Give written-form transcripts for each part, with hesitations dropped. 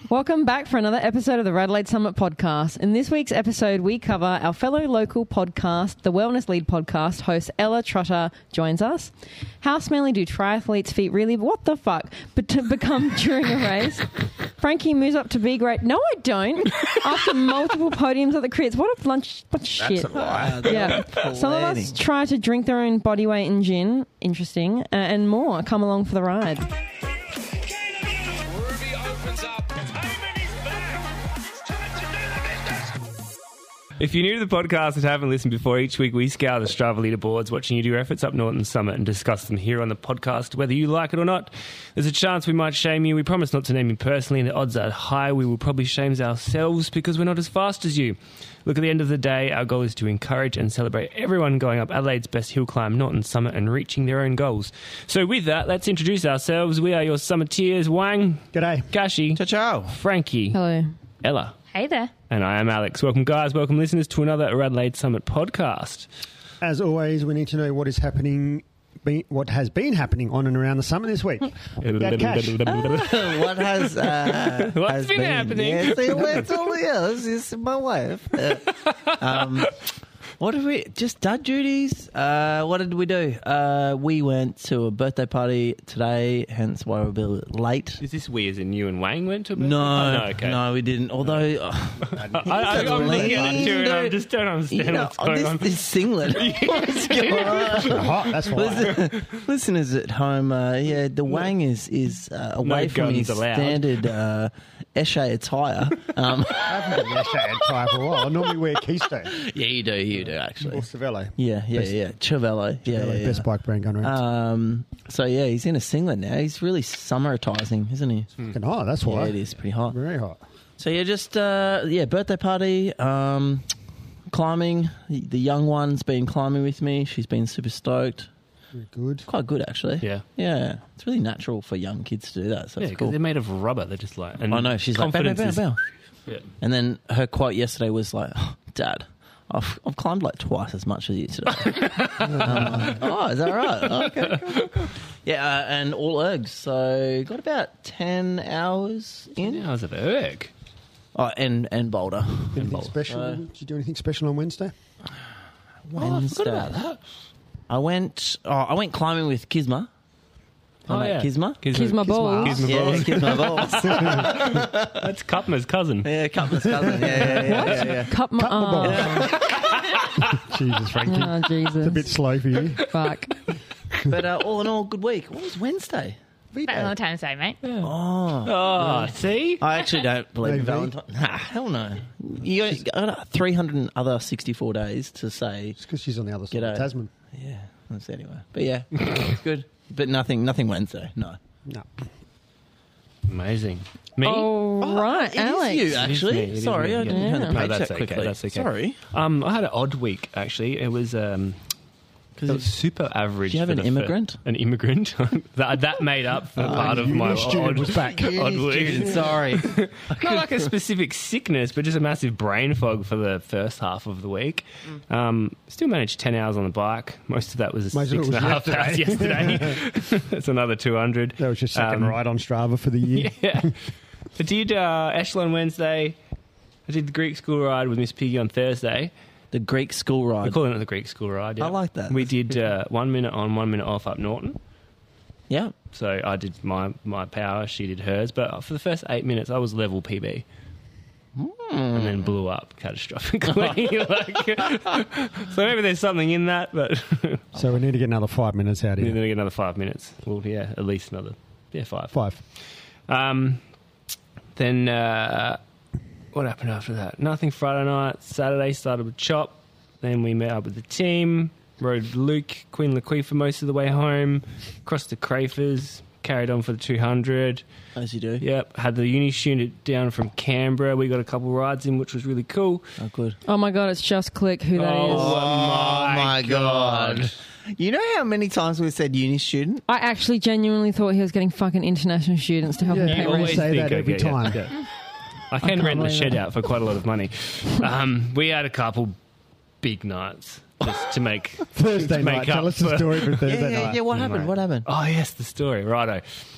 Welcome back for another episode of the Adelaide Summit podcast. In this week's episode, we cover our fellow local podcast, the Wellness Lead podcast. Host Ella Trotter joins us. How smelly do triathletes' feet really, what the fuck, but to become during a race? Frankie moves up to B grade. No, I don't. After multiple podiums at the crits. What a bunch of shit. That's a lie. Yeah. Some of us try to drink their own body weight in gin. Interesting. And more. Come along for the ride. If you're new to the podcast and haven't listened before, each week we scour the Strava leaderboards, watching you do efforts up Norton Summit and discuss them here on the podcast. Whether you like it or not, there's a chance we might shame you. We promise not to name you personally, and the odds are high we will probably shame ourselves because we're not as fast as you. Look, at the end of the day, our goal is to encourage and celebrate everyone going up Adelaide's best hill climb, Norton Summit, and reaching their own goals. So with that, let's introduce ourselves. We are your Summiteers, Wang. G'day. Gashi. Ciao. Frankie. Hello. Ella. Hey there. And I am Alex. Welcome, guys. Welcome, listeners, to another Adelaide Summit podcast. As always, we need to know what is happening, what has been happening on and around the summit this week. Cash. What has What's been happening? Yeah, see, it's all else. It's my wife. What did we... Just dad duties? What did we do? We went to a birthday party today, hence why we're a bit late. Is this weird as in you and Wang went to a birthday No, party? Okay. no, we didn't. Although... I'm looking at you and I just don't understand what's going on. This singlet. What's going on? Hot, that's why. Listeners at home, the Wang is away No from his guns allowed. standard Eshe attire. I haven't been Eshe attire for a while. I normally wear Keystone Yeah, you do actually. or Cervelo. Yeah. Cervelo. Yeah. Best bike brand going around. So yeah, he's in a singlet now. He's really summeritizing, isn't he? Fucking hot, that's why. Yeah, it is pretty hot. Very hot. So yeah, just birthday party, climbing. The young one's been climbing with me. She's been super stoked. Very good. Quite good actually. Yeah. Yeah. It's really natural for young kids to do that. So Yeah, it's because cool. they're made of rubber. They're just like... And I know. She's like, bow, bow, confidence bow, bow. Yeah. And then her quote yesterday was like, oh, Dad, I've climbed like twice as much as you today. Oh, is that right? Oh, okay, cool. Yeah, and all ergs. So got about 10 hours in. Yeah, I was at Erg. Oh, and Boulder. Anything special? Did you do anything special on Wednesday? Wednesday. I forgot about that. I went climbing with Kisma. Oh, yeah. Kisma? Kisma balls. Kisma Yeah, balls. Kisma balls. That's Kupma's cousin. Yeah, Cupman's cousin. Yeah. Cup my balls. arm. Jesus, Frankie. Oh, Jesus. It's a bit slow for you. Fuck. But all in all, good week. What was Wednesday? Valentine's Day, mate. Oh. Oh, see? I actually don't believe in Maybe. Valentine. Nah, hell no. You got 364 days to say, It's because she's on the other side G'day. of Tasman. yeah, that's anyway. But yeah, it's good. But nothing Wednesday, no. No. Amazing. Me? Oh, right, It Alex. is you, actually. It is me. Sorry, I didn't turn the No, page that's that okay. quickly. That's okay. Sorry. I had an odd week, actually. It was... It was super average. Do you have for an the immigrant? An immigrant? that made up for part of my uni student odd, was back. odd week. Sorry. Not like a specific sickness, but just a massive brain fog for the first half of the week. Still managed 10 hours on the bike. Most of that was Most of it was 6.5 hours yesterday. That's another 200. That was your second ride on Strava for the year. Yeah. I did Echelon Wednesday. I did the Greek school ride with Miss Piggy on Thursday. The Greek school We're ride. calling it the Greek school ride. Yeah. I like that. We did 1 minute on, 1 minute off up Norton. Yeah. So I did my power, she did hers. But for the first 8 minutes, I was level PB. And then blew up catastrophically. So maybe there's something in that, but So we need to get another 5 minutes out of then here. I get another 5 minutes. Well, yeah, at least another, 5. 5. Then what happened after that? Nothing Friday night. Saturday started with Chop. Then we met up with the team. Rode Luke, Queen Laquie for most of the way home. Crossed the Crafers. Carried on for the 200. As you do. Yep. Had the uni student down from Canberra. We got a couple rides in, which was really cool. Oh, good. Oh, my God, it's just click who that is. Oh, my God. You know how many times we've said uni student? I actually genuinely thought he was getting fucking international students to help him Yeah, pay you rent. always say that every yeah, time. yeah. I can can't rent the believe shed it. out for quite a lot of money. We had a couple big nights just to make Thursday to make night. up Tell us the for- story for Thursday night. What happened? Right. What happened? Oh, yes, the story. Righto.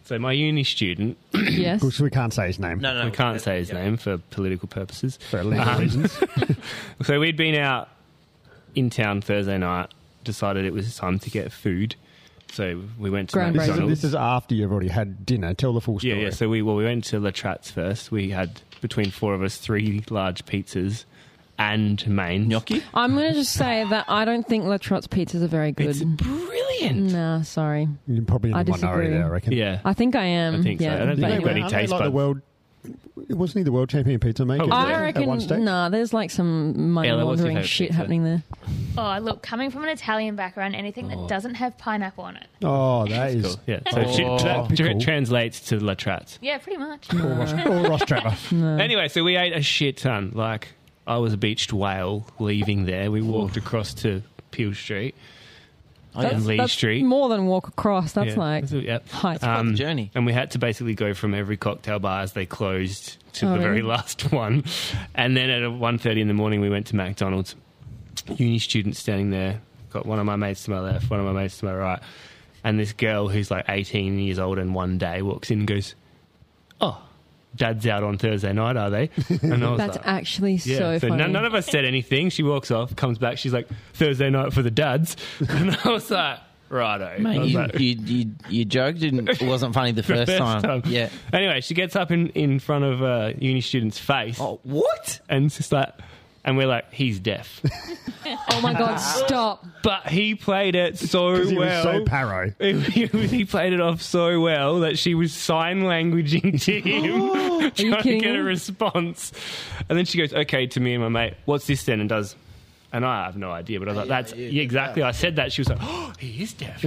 So my uni student, Yes. Which we can't say his name No, we can't say his name for political purposes. for legal reasons. So we'd been out in town Thursday night, decided it was time to get food. So we went to Grand McDonald's. This is after you've already had dinner. Tell the full story. Yeah. So we went to La Trat's first. We had, between four of us, 3 large pizzas and mains. Gnocchi? I'm going to just say that I don't think La Trotte's pizzas are very good. It's brilliant. Nah, sorry. You're probably in I the minority disagree. there, I reckon. Yeah. I think I am. I think so. yeah. I don't But think anyway. anybody Aren't they tastes like the buds. world. Wasn't he the world champion pizza maker? Oh, I yeah. At one reckon, stage? nah, there's like some money Ella, what's your laundering favourite shit pizza? happening there. Oh, look, coming from an Italian background, anything that doesn't have pineapple on it. Oh, that is Cool. Yeah. So that Typical. translates to La Trat's. Yeah, pretty much. or Ross Trevor. Anyway, so we ate a shit ton. Like, I was a beached whale leaving there. We walked across to Peel Street and Lee That's Street. more than walk across. That's Yeah. like Yep. height. quite the journey. And we had to basically go from every cocktail bar as they closed to Oh, the very really? last one. And then at 1:30 in the morning, we went to McDonald's. Uni student standing there. Got one of my mates to my left, one of my mates to my right. And this girl who's like 18 years old and one day walks in and goes, "Oh, Dad's out on Thursday night, are they?" And I was That's like, actually yeah. so funny. None of us said anything. She walks off, comes back. She's like, "Thursday night for the dads." And I was like, righto. I Mate, was you, like, you joked and it wasn't funny the first, time. Yeah. Anyway, she gets up in front of a uni student's face, Oh, what? and it's just like, and we're like, he's deaf, Oh my god, stop. but he played it so He was well. so paro. He played it off so well that she was sign languaging to him, trying to kidding get a me? response. And then she goes, "Okay," to me and my mate, "What's this then?" And does. And I have no idea, but I was like, "That's yeah, exactly." I said that. She was like, "Oh, he is deaf." Oh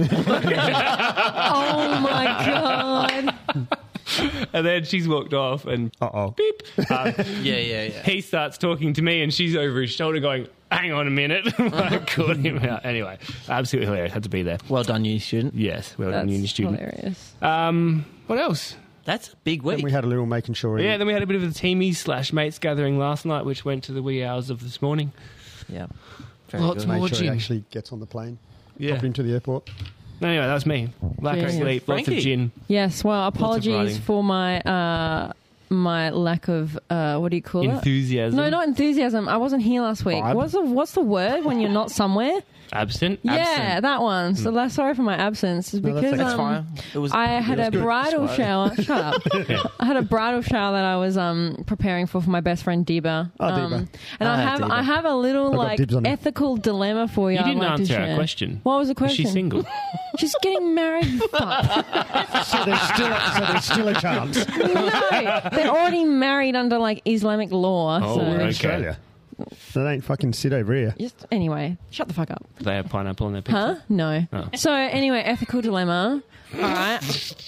my god. And then she's walked off, and Uh-oh. beep. Yeah. He starts talking to me, and she's over his shoulder going, "Hang on a minute." I caught him out. Anyway, absolutely hilarious. Had to be there. Well done, uni student. Yes, well done, That's uni student. hilarious. What else? That's a big And week. we had a little making sure. Yeah, then we had a bit of a teamies/mates gathering last night, which went to the wee hours of this morning. Yeah. Very Lots good. more Make sure he gin. actually gets on the plane. Yeah. Hop into the airport. Anyway, that was me. Lack of Yeah. sleep, lots of Frankie. gin. Yes, well, apologies writing. for my my lack of what do you call it? Enthusiasm. No, not enthusiasm. I wasn't here last week. Vibe? What's the word when you're not somewhere? Absent? Yeah, that one. So that's sorry for my absence. It's No, that's because okay. That's fine. It was. I had a good. bridal Sorry. shower. Shut up. I had a bridal shower that I was preparing for my best friend Deba. Oh, Deba. And Deba. I have a little got like dibs on him. ethical dilemma for you. You didn't I'd like to answer our share. question. What was the Is question? she single? She's getting married. Fuck. So there's still a chance. No, they're already married under like Islamic law. Oh, so We're in okay. Australia. That ain't fucking sit over here. just anyway, shut the fuck up. Do they have pineapple on their pizza? Huh? No. Oh. So anyway, ethical dilemma. All right.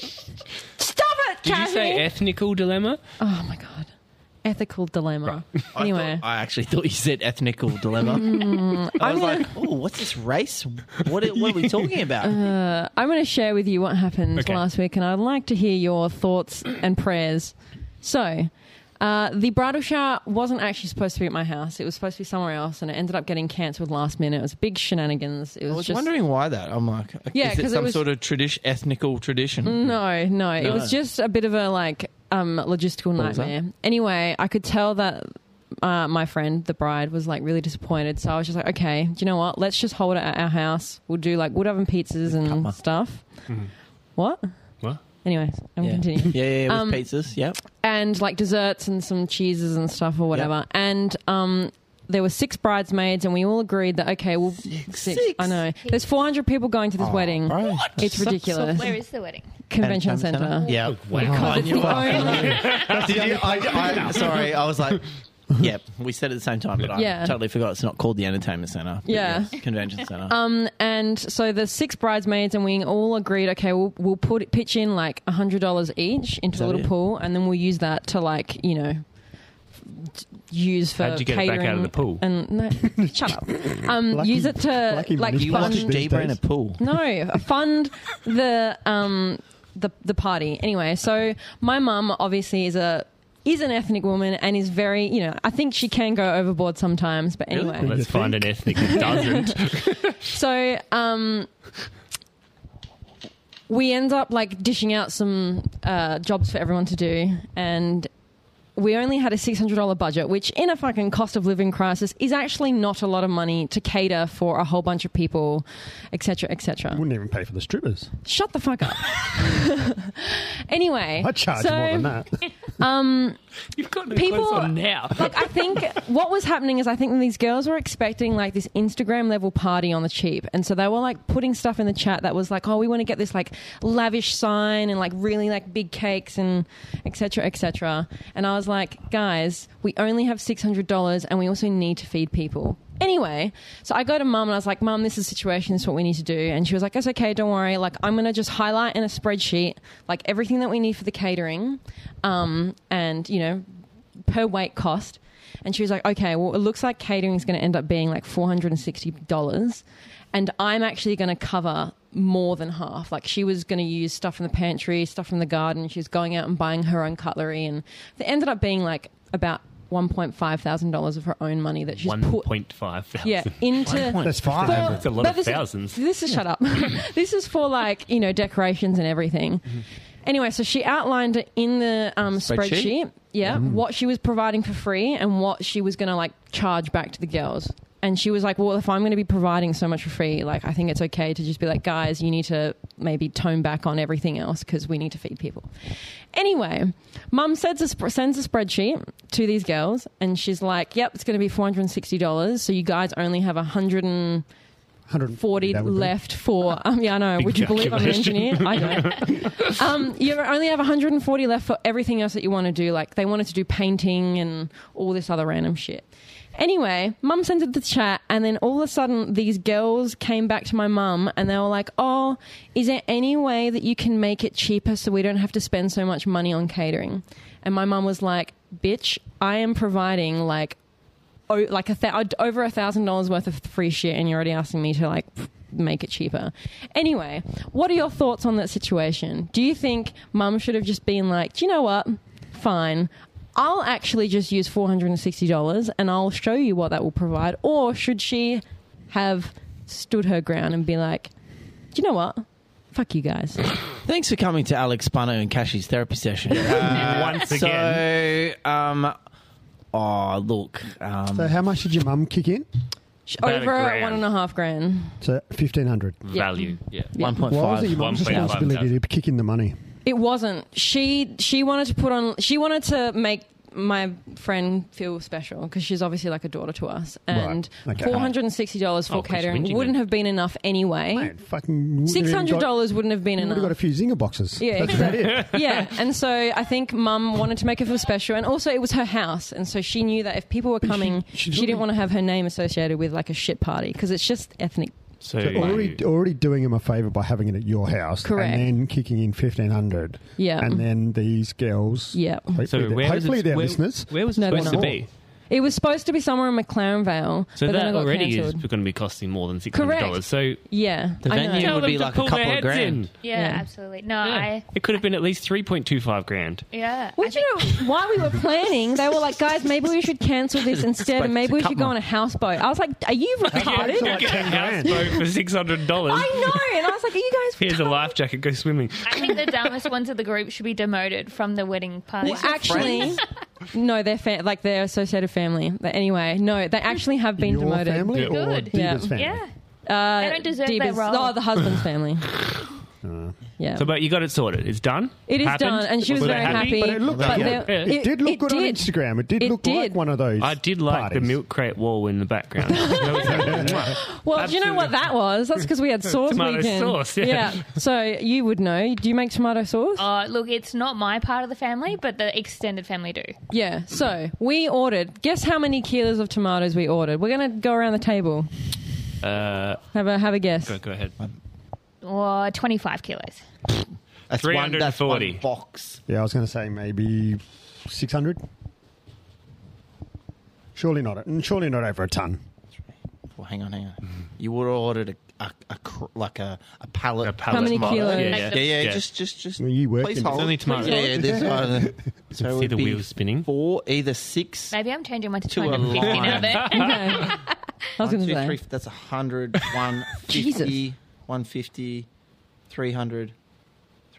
Stop it, Did you say Kathy. ethnical dilemma? Oh my god. Ethical dilemma. Anyway. I actually thought you said ethnical dilemma. I was like, oh, what's this race? What are we talking about? I'm going to share with you what happened Okay. last week, and I'd like to hear your thoughts and prayers. So, the bridal shower wasn't actually supposed to be at my house. It was supposed to be somewhere else, and it ended up getting cancelled last minute. It was big shenanigans. It was I was just wondering why that. I'm like, Yeah, is it 'cause it some was- sort of ethnical tradition? No. It was just a bit of a logistical What was that? nightmare. Anyway, I could tell that my friend, the bride, was like really disappointed. So I was just like, okay, do you know what? Let's just hold it at our house. We'll do like wood oven pizzas and Cutma. stuff. What? What? Anyways, I'm Yeah. continuing. Yeah, with pizzas. Yep. And like desserts and some cheeses and stuff or whatever. And there were 6 bridesmaids, and we all agreed that okay, well, six. I know. There's 400 people going to this wedding. Right. It's ridiculous. Where is the wedding? Convention Centre. Yeah. Because it's the only. Sorry, I was like, yeah, we said it at the same time, but Yeah. I totally forgot it's not called the Entertainment Centre. but Yeah. yes, Convention Centre. And so the 6 bridesmaids, and we all agreed, okay, we'll pitch in like $100 each into that a little it? pool, and then we'll use that to like use for How'd you get it back catering. out of the pool? And no, shut up. Lucky- Use it to lucky like you watch fund. these Debra in a days. pool. No, fund the party. Anyway, so my mum obviously is an ethnic woman and is very, I think she can go overboard sometimes. But anyway, Let's find an ethnic that doesn't. so we end up like dishing out some jobs for everyone to do, and we only had a $600 budget, which in a fucking cost of living crisis is actually not a lot of money to cater for a whole bunch of people, etc., etc. Wouldn't even pay for the strippers. Shut the fuck up. Anyway, I charge more than that. You've got no people clothes on now. Like, I think what was happening is I think these girls were expecting like this Instagram level party on the cheap, and so they were like putting stuff in the chat that was like, oh, we want to get this like lavish sign and like really like big cakes and etc., etc. And I was like, guys, we only have $600 and we also need to feed people. Anyway, so I go to Mum and I was like, Mum, this is the situation, this is what we need to do. And she was like, it's okay, don't worry. Like, I'm going to just highlight in a spreadsheet, like, everything that we need for the catering and, you know, per weight cost. And she was like, okay, well, it looks like catering is going to end up being like $460. And I'm actually going to cover more than half. Like, she was going to use stuff from the pantry, stuff from the garden. She was going out and buying her own cutlery. And it ended up being like about $1,500 of her own money that she's put 1,500. into That's fine. That's a lot of thousands. This is shut up. This is for like, you know, decorations and everything. Mm-hmm. Anyway, so she outlined it in the spreadsheet. Yeah, what she was providing for free and what she was going to like charge back to the girls. And she was like, well, if I'm going to be providing so much for free, like, I think it's okay to just be like, guys, you need to maybe tone back on everything else because we need to feed people. Anyway, Mum sends a spreadsheet to these girls and she's like, yep, it's going to be $460. So you guys only have 140 left for, yeah, I know. Big Would you believe I'm an engineer? I don't. You only have 140 left for everything else that you want to do. Like, they wanted to do painting and all this other random shit. Anyway, Mum sent it to the chat, and then all of a sudden these girls came back to my mum and they were like, oh, is there any way that you can make it cheaper so we don't have to spend so much money on catering? And my mum was like, bitch, I am providing like over $1,000 worth of free shit and you're already asking me to like make it cheaper. Anyway, what are your thoughts on that situation? Do you think Mum should have just been like, do you know what? Fine. I'll actually just use $460 and I'll show you what that will provide. Or should she have stood her ground and be like, do you know what? Fuck you guys. Thanks for coming to Alex Spano and Cashy's therapy session. Once again. So, look. So how much did your mum kick in? About Over $1,000. $1,500. So $1,500. Value, yeah. 1.5. Why was it your mum's 1.5 responsibility to kick in the money? It wasn't. She wanted to make my friend feel special because she's obviously like a daughter to us, and Right. Okay. $460 for Oh, Chris catering whinging wouldn't then. have been enough anyway. Mate, fucking $600 wouldn't have been You would have got a enough. few Zinger boxes. Yeah, That's about it. Yeah, and so I think Mum wanted to make her feel special, and also it was her house, and so she knew that if people were coming, she she didn't want to have her name associated with like a shit party because it's just ethnic. So, So already doing him a favour by having it at your house, Correct. and then kicking in $1,500. Yeah. and then these girls. Yeah. Hopefully they're listeners. Where was it No, they're supposed to not. be? It was supposed to be somewhere in McLaren Vale, So but then that it got already is cancelled. going to be costing more than $600. Correct. So Yeah, The I know. venue tell would them be to like pull a couple their of heads grand. in. Yeah, Yeah. absolutely. No, Yeah. It could have been at least 3.25 grand. I Well, you know, while we were planning, they were like, guys, maybe we should cancel this instead and maybe we should go on a houseboat. I was like, are you retarded? So like Get a 10 grand. houseboat for $600. I know. And I was like, are you guys Here's a retarded? life jacket. Go swimming. I think the dumbest ones of the group should be demoted from the wedding party. Well, actually, no, they're they're associated family. But anyway, no, they actually have been Your demoted. family or Good. Deeba's Yeah. family? Yeah. They don't deserve that Deeba's- role. Oh, the husband's family. Yeah. So, but you got it sorted. It's done. It is Happened? done, and she was Were they very happy. But it looked but good. there- It did look good on did. Instagram. It did It look like did. one of those. I did like the parties. milk crate wall in the background. That was- Well, do you know what that was? That's because we had sauce Tomato weekend. sauce, yeah. So you would know. Do you make tomato sauce? Look, it's not my part of the family, but the extended family do. Yeah. So we ordered. Guess how many kilos of tomatoes we ordered? We're gonna go around the table. Have a guess. Go ahead. 25 kilos. That's 340. one box. Yeah, I was going to say maybe 600. Surely not over a ton. Well, hang on. You would have ordered a pallet. A pallet How many model. kilos? Yeah. Just. Well, you work Please in hold. It's only tomatoes. Yeah, this one. So it See would the be wheels spinning. 4, either 6. Maybe I'm changing mine to To a 250 now. line. Then. Okay. I was 1, going 2, to 3, say. that's 100, 150, Jesus. 150, 300,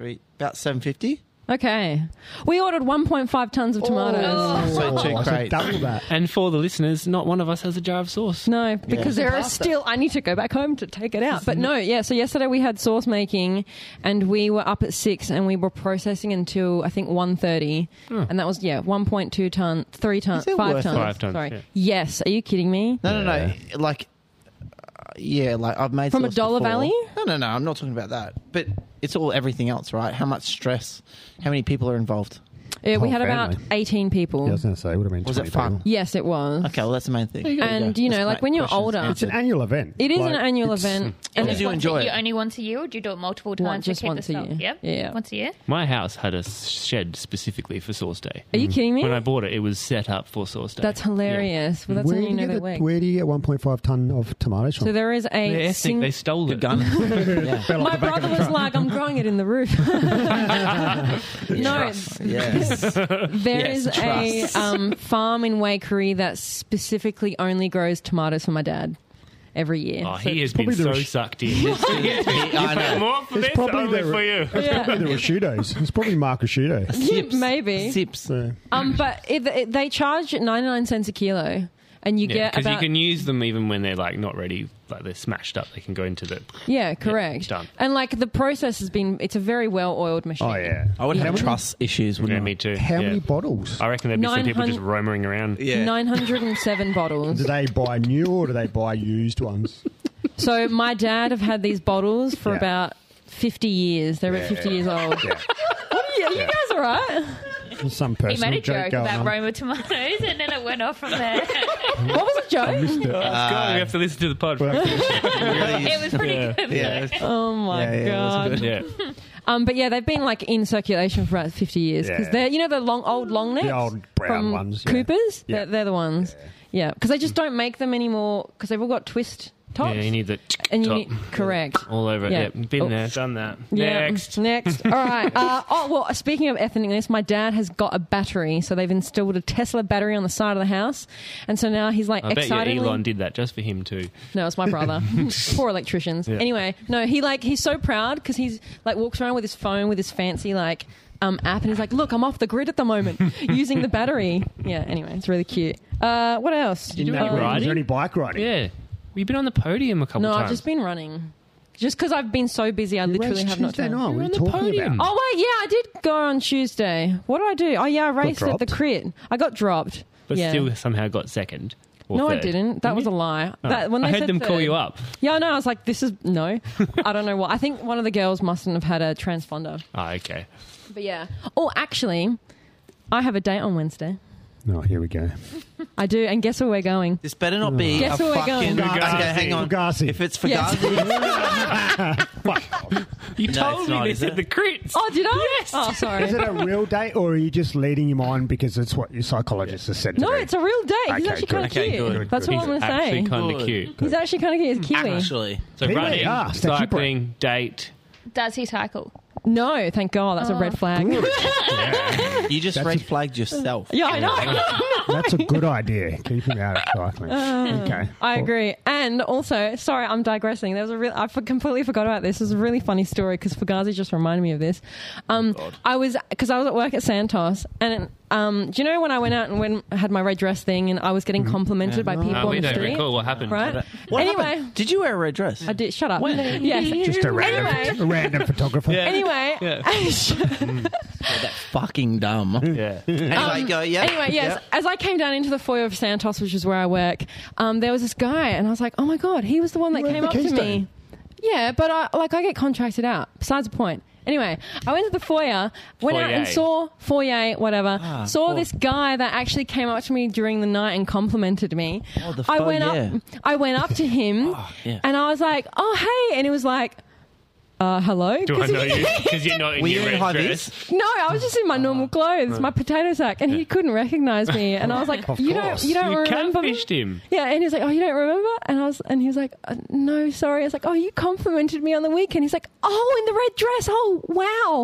about 750. Okay. We ordered 1.5 tons of tomatoes. So 2 I said crates. double that. And for the listeners, not one of us has a jar of sauce. No, because there are still... I need to go back home to take it out. But no, yeah. So yesterday we had sauce making and we were up at 6 and we were processing until, I think, 1:30. And that was, 1.2 ton, 3 tons, Is it 5 worth tons. 5 tons, Sorry. yeah. Yes. Are you kidding me? No. Like, like I've made From a sauce dollar before. value? No. I'm not talking about that. But it's all everything else, right? How much stress? How many people are involved? Yeah, we Whole had about family. 18 people. Yeah, I was going to say, it would have been Was 20 it fun? people. Yes, it was. Okay, well that's the main thing. And, you know, That's like great when you're questions older... answered. It's an annual event. It is Like, an annual it's- event. And it's did you Once enjoy you it? only once a year, or do you do it multiple times to just keep once the a stock? year. Yep. Yeah. Once a year. My house had a shed specifically for sauce day. Are you kidding me? When I bought it, it was set up for sauce day. That's hilarious. Well, that's Where when do you know you they get work. where do you get 1.5 ton of tomatoes from? So there is Yeah. They're a... ethnic. They stole it. Gun. yeah. Fell off My the back of brother the was truck. like, I'm growing it in the roof. No, Yes. there Yes, is a farm in Waikerie that specifically only grows tomatoes for my dad every year. Oh, So- he has been probably so the- sucked in. I know. More for It's this, probably only the- for you. Yeah. Probably the Rashudos. It's probably Mark Rashudo. Yeah, maybe. Sips. So, But they charge 99 cents a kilo, and you Yeah, get because you about... can use them even when they're like not ready, like they're smashed up. They can go into the. Yeah, correct. done. And like the process has been... It's a very well-oiled machine. oh, yeah. I would How have many- trust issues, Yeah, wouldn't me I? too. How yeah. many bottles? I reckon there'd be some people just 900 roaming around. Yeah. 907 bottles. Do they buy new or do they buy used ones? So my dad have had these bottles for Yeah. about 50 years. They're about 50 years old. Yeah. You guys all right? There's some He personal made a joke joke going about on. Roma tomatoes, and then it went off from there. What was the joke? Missed it. Oh, God, we have to listen to the pod. Well, It was pretty good. Yeah. Oh my Yeah, it was god! good. Yeah. But yeah, they've been like in circulation for about 50 years because Yeah. they're the old long necks, The old brown from ones, yeah. Coopers. Yeah. They're the ones. Yeah, because they just don't make them anymore because they've all got twist tops. Yeah, you need the and you top need correct. all over it. Yeah. Yeah. Been Oh. there, done that. Yeah. Next. All right. Well, speaking of ethnicness, my dad has got a battery, so they've installed a Tesla battery on the side of the house, and so now he's like I bet you excitedly. Elon did that just for him too. No, it's my brother. Poor electricians. Yeah. Anyway, no, he's so proud because he's like walks around with his phone with his fancy like app, and he's like, "Look, I'm off the grid at the moment using the battery." Yeah. Anyway, it's really cute. What else? Did you do No, any is there riding? any bike riding? Yeah. You've been on the podium a couple No, times. I've just been running. Just because I've been so busy, I literally have not Tuesday time. night. You're We're on the talking podium. about. Oh wait, yeah, I did go on Tuesday. What did I do? Oh yeah, I raced at the dropped? crit. I got dropped. But yeah. still somehow got second. Or No, I third. didn't. That was a lie. Oh. That, when I they heard said them call third- you up. Yeah, no, I was like, this is no. I don't know what. I think one of the girls mustn't have had a transponder. Oh, okay. But yeah. Oh, actually, I have a date on Wednesday. Oh, here we go. I do, and guess where we're going? This better not be Guess a where we're fucking... going? Okay, hang on. Fugazi. If it's Yes. Fugazi... You No, told it's me not, they is said it? the crits. Oh, did I? Yes. Oh, sorry. Is it a real date or are you just leading him on because it's what your psychologist has said to No, do? it's a real date. He's Okay, actually good. kind of Okay, cute. good. That's what He's I'm going to actually say. kind of Good. cute. He's actually kind of cute. He's Kiwi. Actually. So Kiwi, running, statue cycling, date. Does he cycle? No, thank God. That's a red flag. You just red flagged yourself. Yeah, I know. That's a good idea. Keep him out of cycling. Okay. I agree. And also, sorry, I'm digressing. There was a real. Completely forgot about this. It was a really funny story because Fugazi just reminded me of this. I was at work at Santos, and do you know when I went out and had my red dress thing, and I was getting complimented by people No, we on the don't street, recall what happened. right? What Anyway, happened? Did you wear a red dress? I did. Shut up. Yes. Just a random, Anyway. a random photographer. Anyway, Fucking dumb. Yeah. Anyway, go, yeah. Anyway, yes, Yeah. as I came down into the foyer of Santos, which is where I work, there was this guy, and I was like, oh my God, he was the one that You were came the up to Keystone. me. Yeah, but I get contracted out. Besides the point. Anyway, I went to the foyer, went out and saw saw this guy that actually came up to me during the night and complimented me. Oh, the I went foyer. I went up to him yeah. and I was like, oh hey, and he was like, hello? Do I know you? Because you're not in Were your you in red high dress. vis? No, I was just in my normal clothes, my potato sack, and he couldn't recognise me. And I was like, Of you course. don't You remember me? catfished him. Yeah, and he's like, oh, you don't remember? And he was like, no, sorry. I was like, oh, you complimented me on the weekend. He's like, oh, in the red dress. Oh, wow.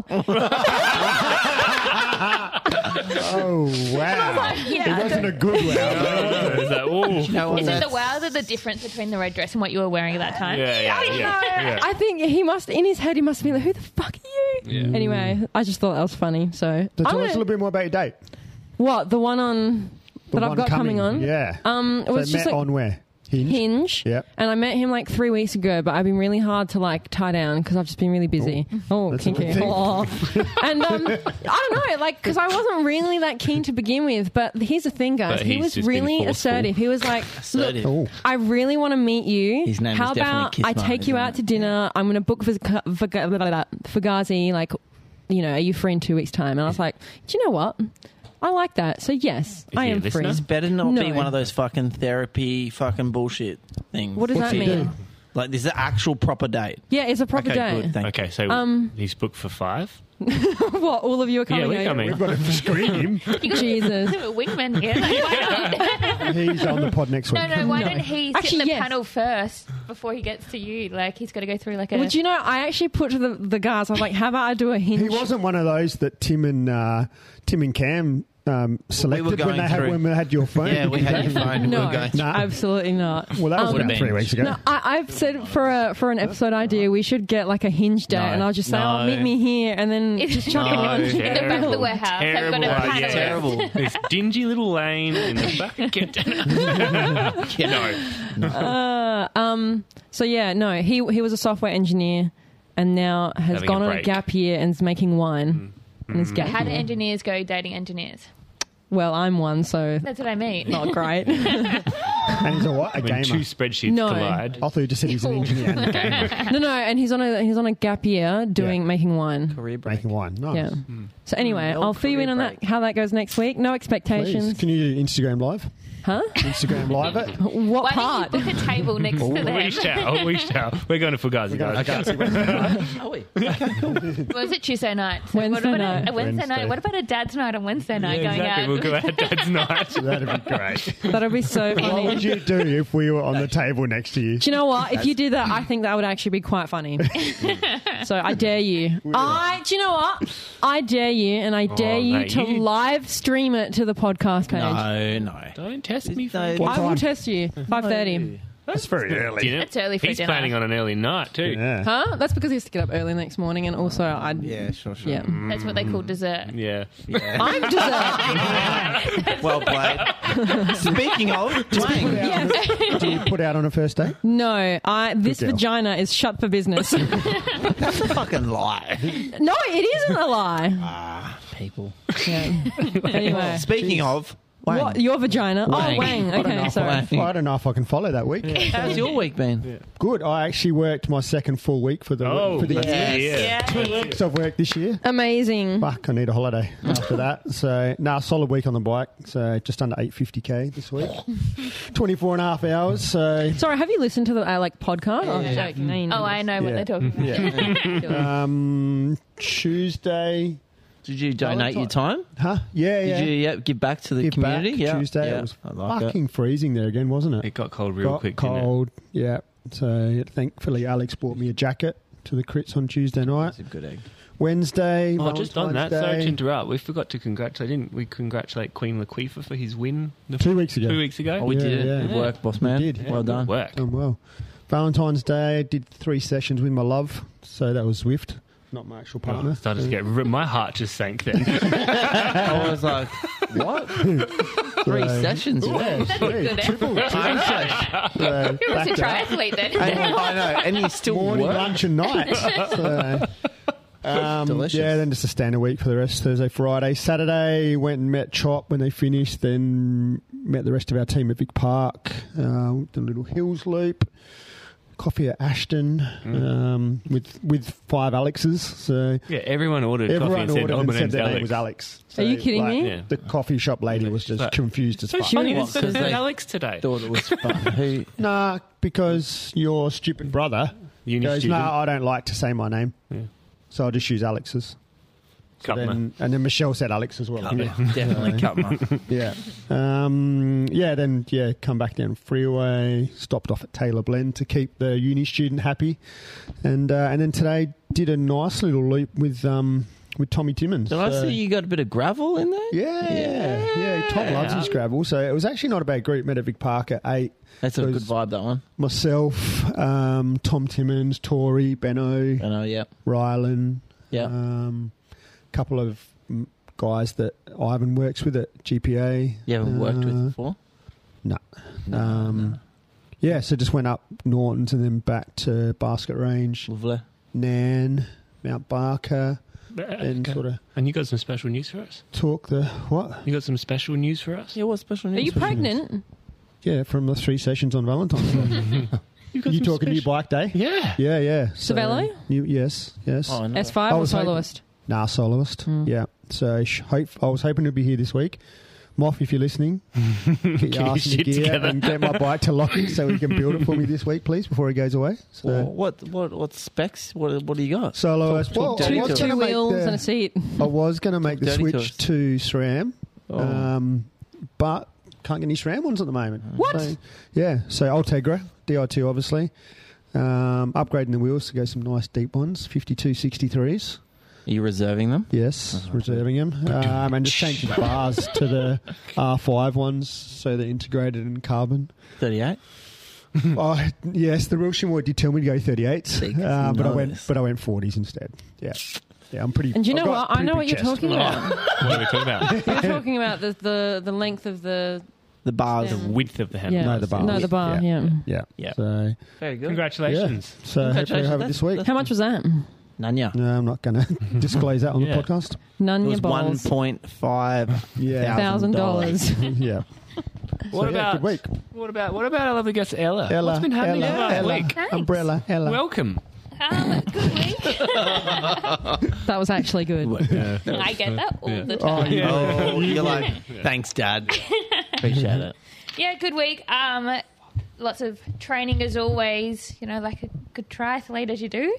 Oh, wow. Yeah. It wasn't a good wow. Is that, ooh. You know what, Is it the that's- wow that the difference between the red dress and what you were wearing at that time? Yeah. I think he must, in his head, he must be like, who the fuck are you? Yeah. Anyway, I just thought that was funny. So So I'm tell us a gonna- little bit more about your date. what the one on The that I've one got coming on. Yeah. It So was just met like on where? Hinge. Yep. And I met him like 3 weeks ago, but I've been really hard to like tie down because I've just been really busy. Oh, That's a kinky. good thing. Oh. And I don't know, like, because I wasn't really that keen to begin with. But here's the thing, guys. But He he's was just been really forceful. assertive. He was like, Assertive. Oh. I really want to meet you. His name How is definitely about Kiss I Mark, take you isn't out it? to dinner? I'm going to book Fugazi, like, you know, are you free in 2 weeks' time? And I was like, do you know what? I like that. So, yes, Is I he a am free. listener? It's better not No. be one of those fucking therapy fucking bullshit things. What does What's that he mean? do? Like, this is an actual proper date. Yeah, it's a proper Okay, day. good. Thank Okay, so he's booked for 5. What, all of you are coming? Yeah, we're over? coming. We've got to screen him. Jesus. A wingman here. Like, why not? He's on the pod next week. No, why No. don't he sit Actually, in the yes. panel first before he gets to you? Like, he's got to go through like a... Would you know, I actually put to the guys, I was like, how about I do a hinge? He wasn't one of those that Tim and Cam selected going through. when we had your phone. Yeah, we had your phone. We No, were going through. Nah. absolutely not. Well, that was Would've about been. 3 weeks ago. No, I've said for an episode idea, we should get like a hinge date, No. and I'll just say, No. "Oh, meet me here," and then It's just chuck it No. on. in the back of the warehouse. I've got Terrible a idea. panel. Terrible. This dingy little lane in the back. No. So yeah, no, he was a software engineer, and now has Having gone a on a break. gap year and is making wine. And is gap How do year. engineers go dating engineers? Well, I'm one, so That's what I mean. not great. And he's a what? A When two gamer. spreadsheets No. collide. I thought you just said he's an engineer and a gamer. No, and he's on a gap year making wine. Career break. Making wine. Nice. Yeah. So anyway, Old I'll fill you in on career that break. how that goes next week. No Please. expectations, Can you do Instagram Live? huh? Instagram Live it? What Why part? don't you book a table next to them? We shall. We're going to Fugazi, I guys. can't see Wednesday. Are we? Was it Tuesday night? So Wednesday what about night. A Wednesday Wednesday. night. What about a dad's night on Wednesday night Yeah, going exactly. out? We'll go out Dad's night. That'd be great. That'll be so What funny. would you do if we were on the table next to you? Do you know what? If you did that, I think that would actually be quite funny. So I dare you. Do you know what? I dare you, and I dare you mate, to you- live stream it to the podcast page. No. Don't test me for No, What I will time? test you. 5:30. That's very early. dinner. It's early for He's dinner. planning on an early night too. Yeah. Huh? That's because he has to get up early the next morning, and also I. Yeah, sure. Yeah. That's what they call dessert. Yeah. I'm dessert. Well played. Speaking of, Dwayne. Yes. Do you put out on a first date? No, this girl. vagina is shut for business. No, That's a fucking lie. it isn't a lie. People. Yeah. Anyway, Speaking of, Wang. what your vagina? Wang. Oh, Wang. I don't know Okay, if sorry. I don't know if I can follow that week. How's your week been? Good. I actually worked my second full week for the Oh, for the that's year. good. Yeah. 2 weeks I've worked this year. Amazing. Fuck, I need a holiday after that. So, solid week on the bike. So, just under 850k this week. 24 and a half hours. So, Sorry, have you listened to the podcast? Oh, Yeah. joking. No, you Oh, I know what Yeah. they're talking about. Tuesday. Did you donate your time? Huh? Yeah, yeah. Did you give back to the Give community? back Yeah. Tuesday. Yeah. It was I like fucking freezing there again, wasn't it? It got cold real Got quick. didn't it? cold. Yeah. So, thankfully, Alex bought me a jacket to the crits on Tuesday night. It's a good egg. Wednesday. Oh, just on that, Valentine's sorry to Day. interrupt. We forgot to congratulate. Didn't we congratulate Queen Laquifa for his win 2 weeks ago. 2 weeks ago? Oh, we Yeah, did it. yeah. Good work, boss man. We did. Well done. Good work. Done well. Valentine's Day, did 3 sessions with my love. So, that was Zwift, not my actual partner. Started to get my heart just sank then. I was like, what? 3 sessions? Yeah, good, eh? triple I So, You're back a to that. triathlete then. I know. And you still Morning, work? lunch, and night. So, Delicious. yeah, then just a standard week for the rest. Thursday, Friday, Saturday went and met Chop when they finished. Then met the rest of our team at Vic Park. Did a little hills loop. Coffee at Ashton with 5 Alexes. So Yeah, everyone ordered coffee everyone and said, ordered "Oh, and my said name's their name Alex." was Alex. So, Are you kidding me? Yeah. The coffee shop lady was just But- confused as So fuck. funny. What, This said 'cause they- Alex today. Thought it was fun. Who? Nah, because your stupid brother Uni goes, student. no, I don't like to say my name. Yeah. So I'll just use Alex's. So Cutman. and then Michelle said Alex as well. Yeah, definitely Cutman. Yeah. Come back down freeway, stopped off at Taylor Blend to keep the uni student happy. And then today did a nice little loop with Tommy Timmins. Did I see you got a bit of gravel in there? Yeah. Tom loves his gravel. So it was actually not a bad group. Met at Vic Park at 8. That's a good Those- vibe, that one. Myself, Tom Timmins, Tori, Benno, I know, yeah. Rylan, Yeah. Couple of guys that Ivan works with at GPA. You haven't worked with before? No. Yeah, so just went up Norton's and then back to Basket Range, Lovely. Nan, Mount Barker, and sort of And you got some special news for us? talk the what? You got some special news for us? Yeah, what special Are news? you pregnant? Yeah, from the 3 sessions on Valentine's Day. You talking new bike day? Yeah. Yeah. Savelo? Yes. Oh, no. S5 I or was hoping- soloist? Nah, soloist. Yeah. So I was hoping to be here this week. Moff, if you're listening, get your ass in shit the gear together. and get my bike to Lockie so he can build it for me this week, please, before he goes away. So, What specs? What do you got? soloist. Talk Well, dirty I was to us. gonna Two make wheels the- and a seat. I was going to make the Talk dirty to switch us. to SRAM, Oh. but can't get any SRAM ones at the moment. What? So, yeah, so Ultegra, DI2 obviously. Upgrading the wheels to go some nice deep ones, 5263s. Are you reserving them? Yes, reserving them. And just changing the bars to the R5 ones so they're integrated in carbon. 38? Yes, the real Shimoy did tell me to go 38s, See, but I nice. went 40s instead. Yeah, I'm pretty. And do you I've know got what? I pretty know big what you're chest. talking about. What are we talking about? You're talking about the length of the... The bars. Yeah. The width of the handle. Yeah. No, the bar. No, the bar, yeah. Yeah. Yeah. So, Very good. Congratulations. so hopefully I have it this week. How much was that? Nanya. No, I'm not going to disclose that on Yeah. the podcast. None It your was balls. $1.5 Yeah. $1,000. Yeah. What So, yeah, about good week? what about our lovely guest Ella? Ella, What's been happening Ella, last Ella, week? Thanks. Umbrella, Ella. Welcome. Good week. That was actually good. I get that all the time. Oh, you're like, thanks, Dad. Appreciate it. Yeah, good week. Lots of training as always, like a good triathlete as you do.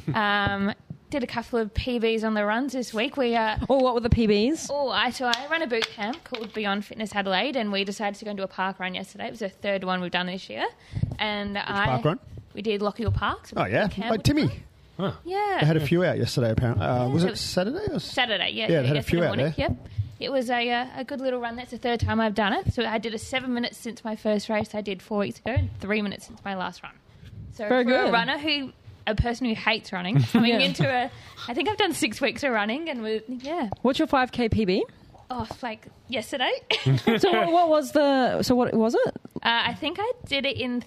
Did a couple of PBs on the runs this week. Oh, what were the PBs? I run a boot camp called Beyond Fitness Adelaide, and we decided to go and do a park run yesterday. It was the third one we've done this year. And park run? We did Lockyer Park. So Oh, yeah. camp Like with Timmy. them. Yeah. They had a few out yesterday, apparently. Was it it was- Saturday? Or Saturday, yeah. Yeah, they had a few yesterday out morning. there. Yep. It was a good little run. That's the third time I've done it. So I did a 7 minutes since my first race I did 4 weeks ago, and 3 minutes since my last run. So Very for good. a person who hates running, coming Yeah. into I think I've done 6 weeks of running, and What's your 5K PB? like yesterday. So what was what was it? I think I did it in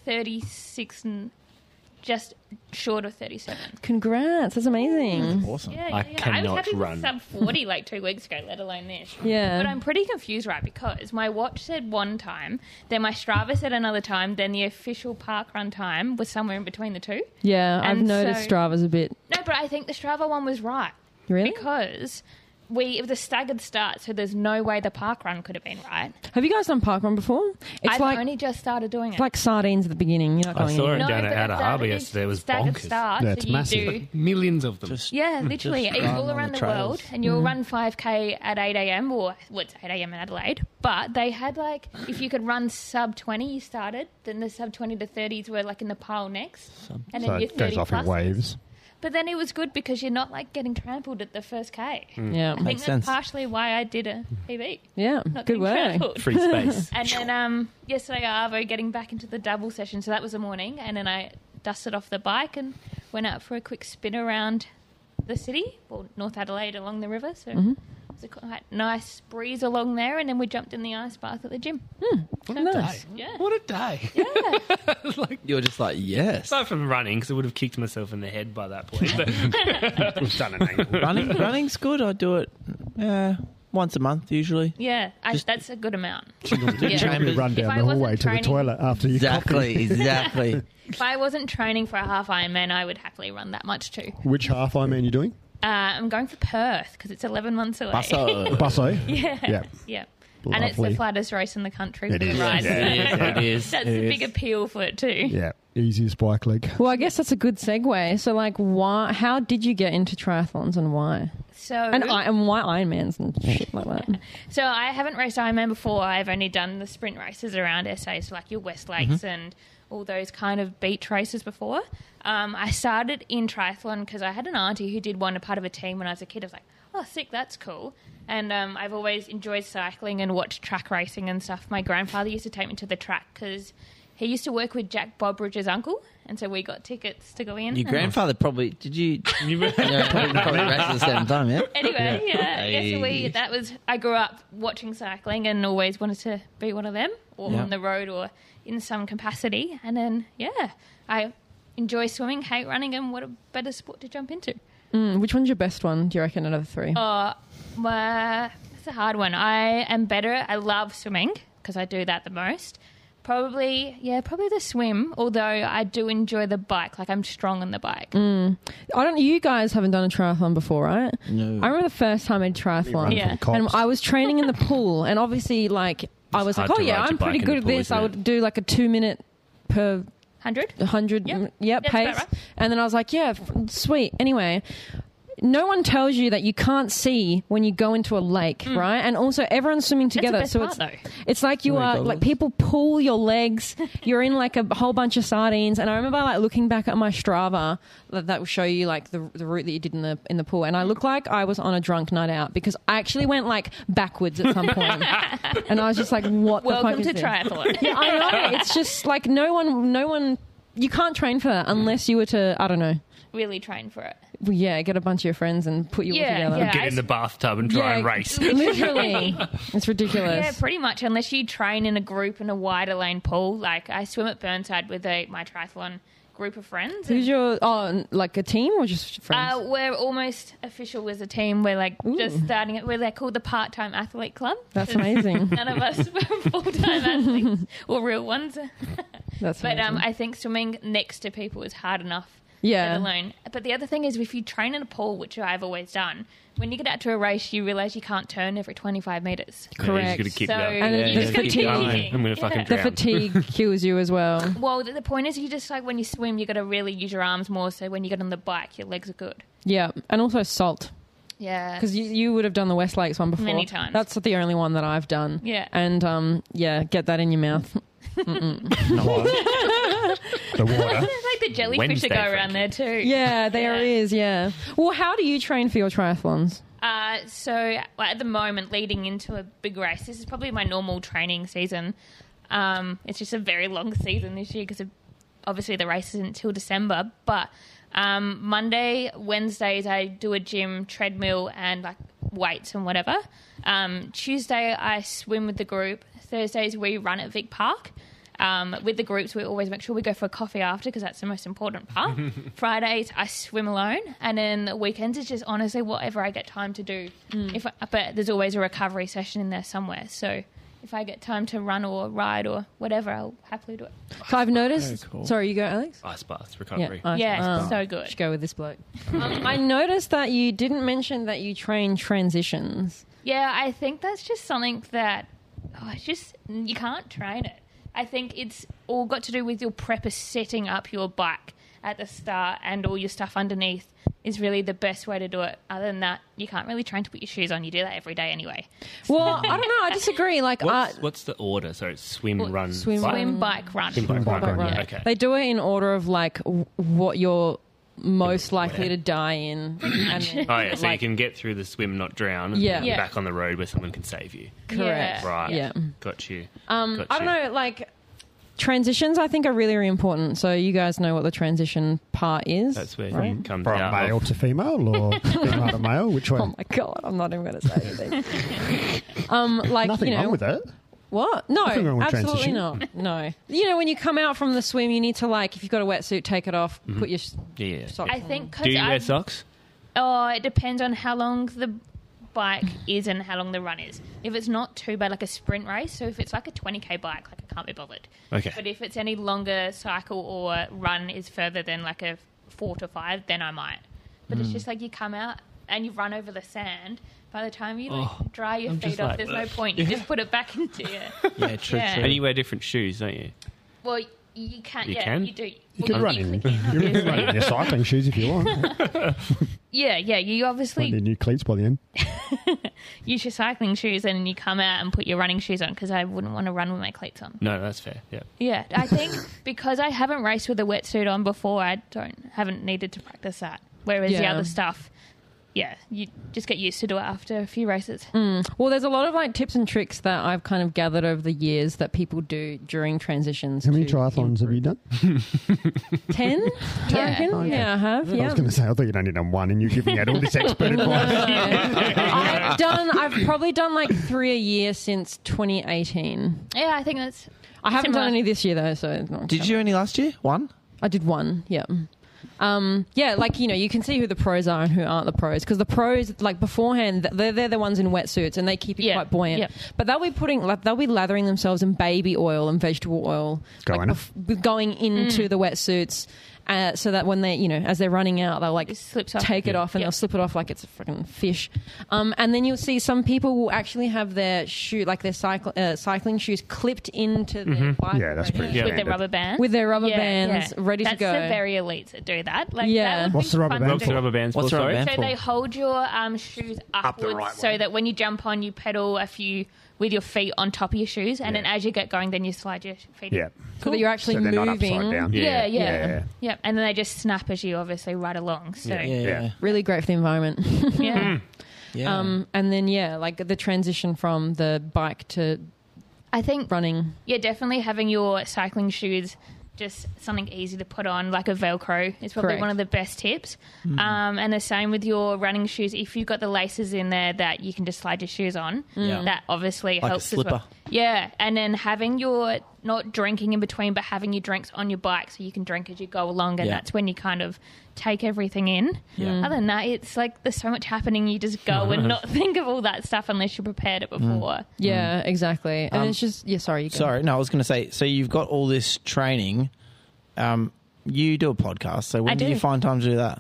36 and just short of 37. Congrats, that's amazing. Awesome. Yeah, I I cannot was happy run. with sub 40 like 2 weeks ago, let alone this. Yeah. But I'm pretty confused, right? Because my watch said one time, then my Strava said another time, then the official park run time was somewhere in between the two. Yeah, I've And noticed so- Strava's a bit... No, but I think the Strava one was right. Really? Because it was a staggered start, so there's no way the park run could have been right. Have you guys done parkrun before? It's I've like only just started doing it. it's like sardines at the beginning. You're not I going saw in. it down at but Outer that Harbour is yesterday. It was staggered bonkers. start, Yeah, so it's you massive. do. Millions of them. Yeah, literally. Just It's run all on around the the world, trails. and you'll run 5K at 8 a.m. or it's 8 a.m. in Adelaide. But they had if you could run sub 20, you started. Then the sub 20 to 30s were in the pile next, and So then your it goes 30 off in pluses. waves. But then it was good because you're not getting trampled at the first K. Yeah, I think Makes that's sense. partially why I did a PB. yeah, Not good getting work. trampled. Free space. And then yesterday, Arvo getting back into the double session, so that was the morning. And then I dusted off the bike and went out for a quick spin around the city, or North Adelaide along the river. So it was a quite nice breeze along there. And then we jumped in the ice bath at the gym. What a Nice. day. Yeah. What a day. Yeah. You're just like, yes. Aside from running, because I would have kicked myself in the head by that point. But we've done an angle. Running's good. I do it once a month usually. Yeah. Just- That's a good amount. You Chambers. run If down I the wasn't hallway to the training- toilet after you Exactly. If I wasn't training for a half Ironman, I would happily run that much too. Which half Ironman you doing? I'm going for Perth because it's 11 months away. Busso. Busso? Yeah. Yeah. Yeah. And it's Lovely. the flattest race in the country. It for the is. ride. It is. That's the big appeal for it too. Yeah. Easiest bike leg. Well, I guess that's a good segue. So, why? How did you get into triathlons and why? So And why Ironmans and shit like that? So I haven't raced Ironman before. I've only done the sprint races around SA, so like your West Lakes and all those kind of beach races before. I started in triathlon because I had an auntie who did want a part of a team when I was a kid. I was like, oh, sick, that's cool. And I've always enjoyed cycling and watched track racing and stuff. My grandfather used to take me to the track because he used to work with Jack Bobridge's uncle, and so we got tickets to go in. Your grandfather probably did you? Probably raced at the same time, yeah. Anyway, so I grew up watching cycling and always wanted to be one of them, or on the road, or in some capacity. And then I enjoy swimming, hate running, and what a better sport to jump into. Which one's your best one, do you reckon, out of the three? That's a hard one. I am better. I love swimming because I do that the most. Probably the swim, although I do enjoy the bike. Like, I'm strong on the bike. You guys haven't done a triathlon before, right? No. I remember the first time I did triathlon. Yeah. And I was training in the pool, and obviously, like, I was like, hard to ride I'm your pretty bike in good the at pool, this. isn't I it? would do like a 2 minute per 100 Yep. That's pace. about right. And then I was like, sweet. Anyway, no one tells you that you can't see when you go into a lake, right? And also everyone's swimming together. That's the best part, though. It's like you are like, people pull your legs. You're in like a whole bunch of sardines. And I remember like looking back at my Strava that will show you like the route that you did in the pool. And I looked like I was on a drunk night out because I actually went like backwards at some point. And I was just like, what the fuck Welcome is to this? triathlon. Yeah, I know. It's just like no one. You can't train for that unless you were to, I don't know. Really train for it. Well, yeah, get a bunch of your friends and put you all together. Yeah. Get in the bathtub and try and race. Literally. It's ridiculous. Yeah, pretty much. Unless you train in a group in a wider lane pool. Like, I swim at Burnside with my triathlon group of friends. Who's your, like a team or just friends? We're almost official as a team. We're like just starting it. They're called the Part-Time Athlete Club. That's amazing. None of us were full-time athletes or real ones. That's But amazing. I think swimming next to people is hard enough. Yeah. Let alone. But the other thing is, if you train in a pool, which I've always done, when you get out to a race, you realise you can't turn every 25 metres. Correct. You just got to keep So going. And you the just got to fatigue. keep I'm kicking. going to fucking The drown. fatigue kills you as well. Well, the point is, you just like when you swim, you got to really use your arms more. So when you get on the bike, your legs are good. Yeah. And also salt. Yeah. Because you would have done the West Lakes one before. Many times. That's the only one that I've done. Yeah. And, get that in your mouth. The water. There's like the jellyfish Wednesday, that go around there Frankie. too. Yeah, there is, yeah. Well, how do you train for your triathlons? So at the moment, leading into a big race, this is probably my normal training season. It's just a very long season this year because obviously the race isn't until December. But Monday, Wednesdays, I do a gym, treadmill, and like weights and whatever. Tuesday, I swim with the group. Thursdays, we run at Vic Park. With the groups, we always make sure we go for a coffee after because that's the most important part. Fridays, I swim alone. And then the weekends is just honestly whatever I get time to do. But there's always a recovery session in there somewhere. So if I get time to run or ride or whatever, I'll happily do it. So I've noticed... Very cool. Sorry, you go, Alex? Ice baths, recovery. Yeah, so good. Should go with this bloke. I noticed that you didn't mention that you train transitions. Yeah, I think that's just something that you can't train it. I think it's all got to do with your prepper setting up your bike at the start and all your stuff underneath is really the best way to do it. Other than that, you can't really train to put your shoes on. You do that every day anyway. Well, I don't know. I disagree. Like, What's the order? So it's swim, run, swim, bike? Swim, bike, run. Swim, bike, run. Right. Yeah. Okay. They do it in order of like what you're most likely to die in. And then, Oh, yeah, so you like, can get through the swim, not drown, and Yeah. then be Yeah. back on the road where someone can save you. correct. Yeah. Right. Yeah. Got you. I don't know. Like transitions, I think are really, really important. So you guys know what the transition part is. That's where right? it comes From out. male to female or female to male? Which way? Oh my god! I'm not even going to say anything. Like Nothing wrong with it. What? No, Nothing wrong with absolutely transition. not. No. You know, when you come out from the swim, you need to like, if you've got a wetsuit, take it off, put your Yeah. socks I on. think Do you wear because socks? it depends on how long the bike is and how long the run is. If it's not too bad, like a sprint race, so if it's like a 20k bike, like I can't be bothered. Okay. But if it's any longer cycle or run is further than like a 4 to 5, then I might. But it's just like you come out and you run over the sand. By the time you dry your I'm feet just off, like, there's no point. You just put it back into your... Yeah, true, Yeah. true. And you wear different shoes, don't you? Well, you can't. You Yeah, can? you do. You can run in. You can run in your cycling shoes if you want. Yeah. You Find obviously your new cleats by the end. use your cycling shoes and then you come out and put your running shoes on because I wouldn't want to run with my cleats on. No, that's fair. Yeah. Yeah, I think because I haven't raced with a wetsuit on before, I haven't needed to practice that. Whereas the Yeah. other stuff, you just get used to do it after a few races. Well, there's a lot of like tips and tricks that I've kind of gathered over the years that people do during transitions. How many to triathlons have you done? 10? Yeah, I have. I Yeah. was going to say, I thought you'd only done one and you're giving out all this expert advice. I've probably done like 3 a year since 2018. Yeah, I think that's. I haven't similar. done any this year though, so it's not Did you do any last year? One? I did one, yeah. Like, you can see who the pros are and who aren't the pros. Because the pros, like beforehand, they're the ones in wetsuits and they keep you quite buoyant. Yeah. But they'll be lathering themselves in baby oil and vegetable oil. Going into the wetsuits. So that when they, as they're running out, they'll like It slips off. take it off and they'll slip it off like it's a freaking fish. And then you'll see some people will actually have their shoe, like their cycling shoes, clipped into their bike. Yeah, that's pretty With standard. their rubber bands. With their rubber bands ready to go. That's the very elites that do that. Like, Yeah. that would What's be the rubber fun band to What's do. the rubber bands What's for? the rubber Sorry? band? So they hold your shoes upwards right so way. that when you jump on, you pedal a few with your feet on top of your shoes, and then as you get going, then you slide your feet. Yeah. So that you're actually So they're not moving. upside down. Yeah, Yeah. yeah. And then they just snap as you obviously ride along. So Yeah. Really great for the environment. yeah. Yeah. And then, like the transition from the bike to I think running. yeah, definitely having your cycling shoes just something easy to put on, like a Velcro, is probably Correct. one of the best tips. And the same with your running shoes. If you've got the laces in there that you can just slide your shoes on, Yeah. that obviously Like a helps as slipper. well. Yeah, and then having your, not drinking in between, but having your drinks on your bike so you can drink as you go along, and Yeah. that's when you kind of take everything in. Yeah. Other than that, it's like there's so much happening, you just go and not think of all that stuff unless you prepared it before. Yeah, exactly. And it's just, sorry. You go. Sorry, no, I was going to say, so you've got all this training. You do a podcast, so when I do do. you find time to do that?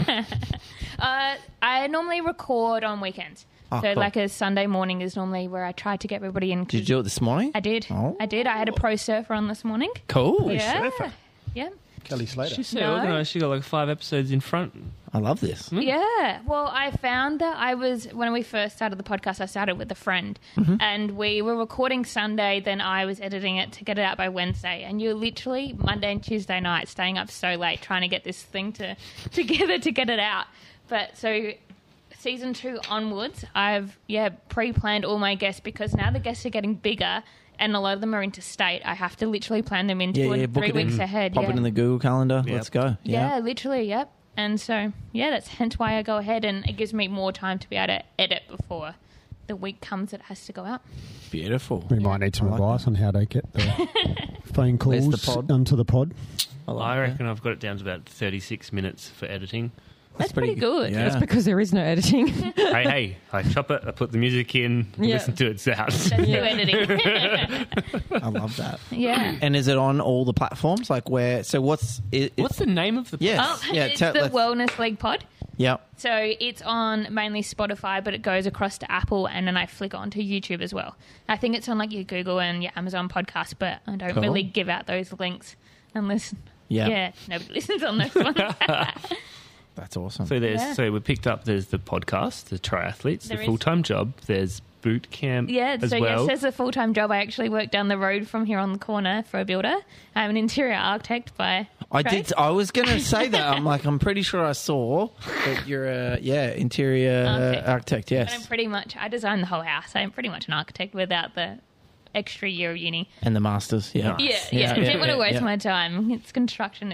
I normally record on weekends. Oh, So cool. like a Sunday morning is normally where I try to get everybody in. 'cause Did you do it this morning? I did. Oh. I did. I had a pro surfer on this morning. Cool. Yeah. surfer. Yeah. Kelly Slater. She's so No. organised. She got like 5 episodes in front. I love this. Yeah. Well, I found that when we first started the podcast, I started with a friend and we were recording Sunday, then I was editing it to get it out by Wednesday. And you're literally Monday and Tuesday night staying up so late trying to get this thing together to get it out. But so season 2 onwards, I've, pre-planned all my guests because now the guests are getting bigger and a lot of them are interstate. I have to literally plan them in 2 and book 3 it weeks in. ahead. Pop yeah. it in the Google Calendar. Yep. Let's go. Yeah, literally, yep. And so, that's hence why I go ahead and it gives me more time to be able to edit before the week comes that has to go out. Beautiful. We might need some I like advice on how to get the phone Where's calls the pod? onto the pod. I reckon I've got it down to about 36 minutes for editing. That's pretty good. Yeah. That's because there is no editing. hey, I chop it, I put the music in, Yeah. listen to it, it's out. That's new editing. I love that. Yeah. And is it on all the platforms? Like where? So what's it? What's the name of the Yes. Oh, Yeah. it's the Wellness League pod. Yeah. So it's on mainly Spotify, but it goes across to Apple, and then I flick onto YouTube as well. I think it's on like your Google and your Amazon podcast, but I don't Cool. really give out those links unless Yeah. nobody listens on those ones. That's awesome. So Yeah. so we picked up. There's the podcast, the triathletes, There the is. full-time job. There's boot camp. as so well. yes, as a full-time job, I actually work down the road from here on the corner for a builder. I'm an interior architect by trade. I was going to say that. I'm pretty sure I saw that you're a interior architect. And I'm Yes, pretty much, I design the whole house. I'm pretty much an architect without the extra year of uni. and the masters. Yeah. Yeah. Didn't want to waste yeah. my time. It's construction.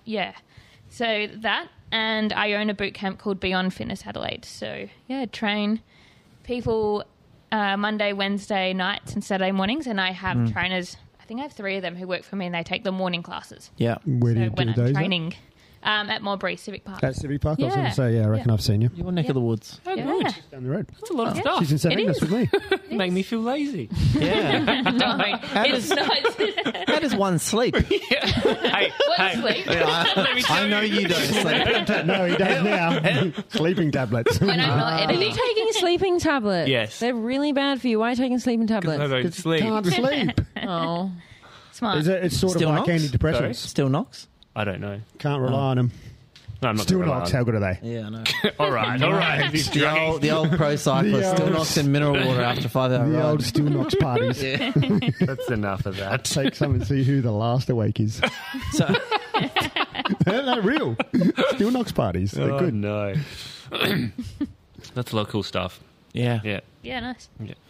So that, and I own a boot camp called Beyond Fitness Adelaide. So train people Monday, Wednesday nights and Saturday mornings, and I have trainers. I think I have 3 of them who work for me, and they take the morning classes. Yeah. Where do So you when do I'm those? training at Mulberry Civic Park. At Civic Park? I was going Yeah. to say, I reckon I've seen you. Your neck of the woods. Oh, Yeah. good. Down the road. That's a lot of Yeah. stuff. She's in St. It Agnes is. with me. Make me feel lazy. Yeah. No, it's not. How does one sleep? hey, One sleep. I know you don't sleep. No, he does now. Sleeping tablets. When I'm not Are you editing. taking sleeping tablets? Yes. They're really bad for you. Why are you taking sleeping I tablets? don't sleep. Can't sleep. Oh. Smart. It's sort Still of like knocks? antidepressants. Still knocks? I don't know. Can't rely on them. No, I'm not Still gonna rely knocks. on How good are they? Yeah, I know. All right. The old pro cyclist The still old- knocks in mineral water after 5 hour The ride. old Still Knocks parties. That's enough of that. Take some and see who the last awake is. So, They're real. Still Knocks parties. They're Oh, good. no. That's a lot of cool stuff. Yeah. Yeah. Yeah, nice.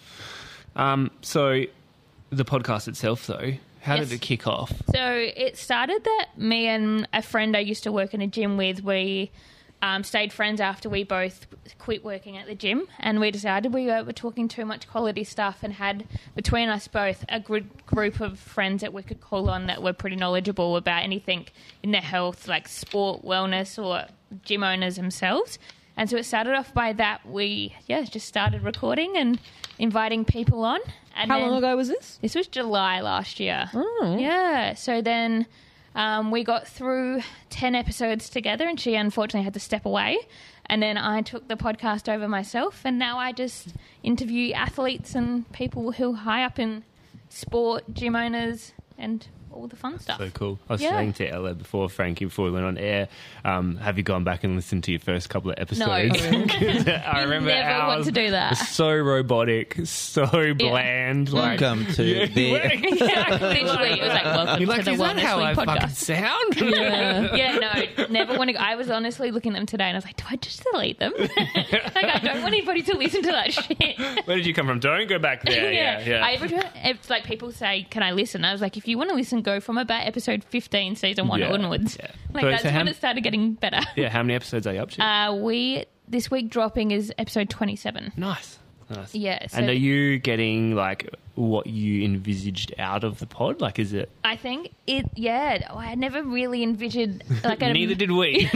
So the podcast itself, though, how Yes. did it kick off? So it started that me and a friend I used to work in a gym with, we stayed friends after we both quit working at the gym, and we decided we were talking too much quality stuff and had, between us both, a good group of friends that we could call on that were pretty knowledgeable about anything in their health, like sport, wellness, or gym owners themselves. And so it started off by that. We just started recording and inviting people on. And How long ago was this? This was July last year. Oh. Yeah. So then we got through 10 episodes together, and she unfortunately had to step away. And then I took the podcast over myself, and now I just interview athletes and people who are high up in sport, gym owners, and all the fun stuff. So cool. I was Yeah. saying to Ella before, Frankie, before we went on air, have you gone back and listened to your first couple of episodes? No. I remember never want ours to do that. was so robotic, so bland. Like, Welcome to Yeah. the. Yeah, literally, it was like, welcome you're like, to the is that Wellness how I League fucking podcast. sound? No, never want to. I was honestly looking at them today, and I was like, do I just delete them? Like, I don't want anybody to listen to that shit. Where did you come from? Don't go back there. Yeah. It's like people say, can I listen? I was like, if you want to listen, go from about episode 15, season 1 Yeah, onwards. yeah. Like, So that's how when m- it started getting better. Yeah, how many episodes are you up to? This week dropping is episode 27. Nice. Yeah, so- And are you getting like what you envisaged out of the pod? Like, is it? I think I never really envisioned like Neither did we.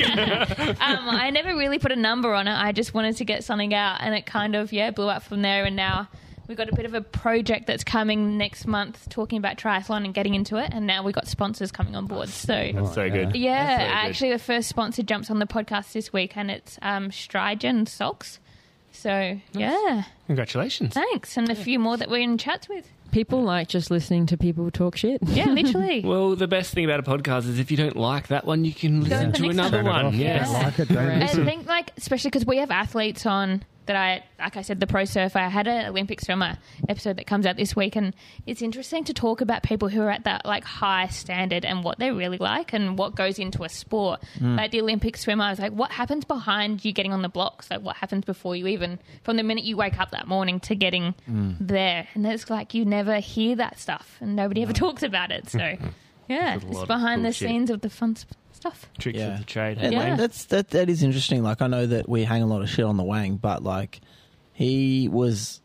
I never really put a number on it. I just wanted to get something out, and it kind of blew up from there. And now we've got a bit of a project that's coming next month, talking about triathlon and getting into it. And now we've got sponsors coming on board. So That's so good. yeah, That's so good. actually, the first sponsor jumps on the podcast this week, and it's Strigen socks. So yeah, Congratulations. thanks, and a few more that we're in chats with. People like just listening to people talk shit. Yeah, literally. Well, the best thing about a podcast is if you don't like that one, you can listen the to next another Turn it one. off. Yes. Yeah. Like it, don't Right. I listen. think, like, especially because we have athletes on that like I said, the pro surfer. I had an Olympic swimmer episode that comes out this week, and it's interesting to talk about people who are at that, like, high standard and what they really like and what goes into a sport. Like the Olympic swimmer, I was like, what happens behind you getting on the blocks? Like, what happens before you even, from the minute you wake up that morning to getting there? And it's like, you never hear that stuff, and nobody ever talks about it. So, yeah, There's a lot it's of behind cool the shit. scenes of the fun stuff. Tricks Yeah. of the trade. And Yeah. like, that is interesting. Like, I know that we hang a lot of shit on the Wang, but like, he was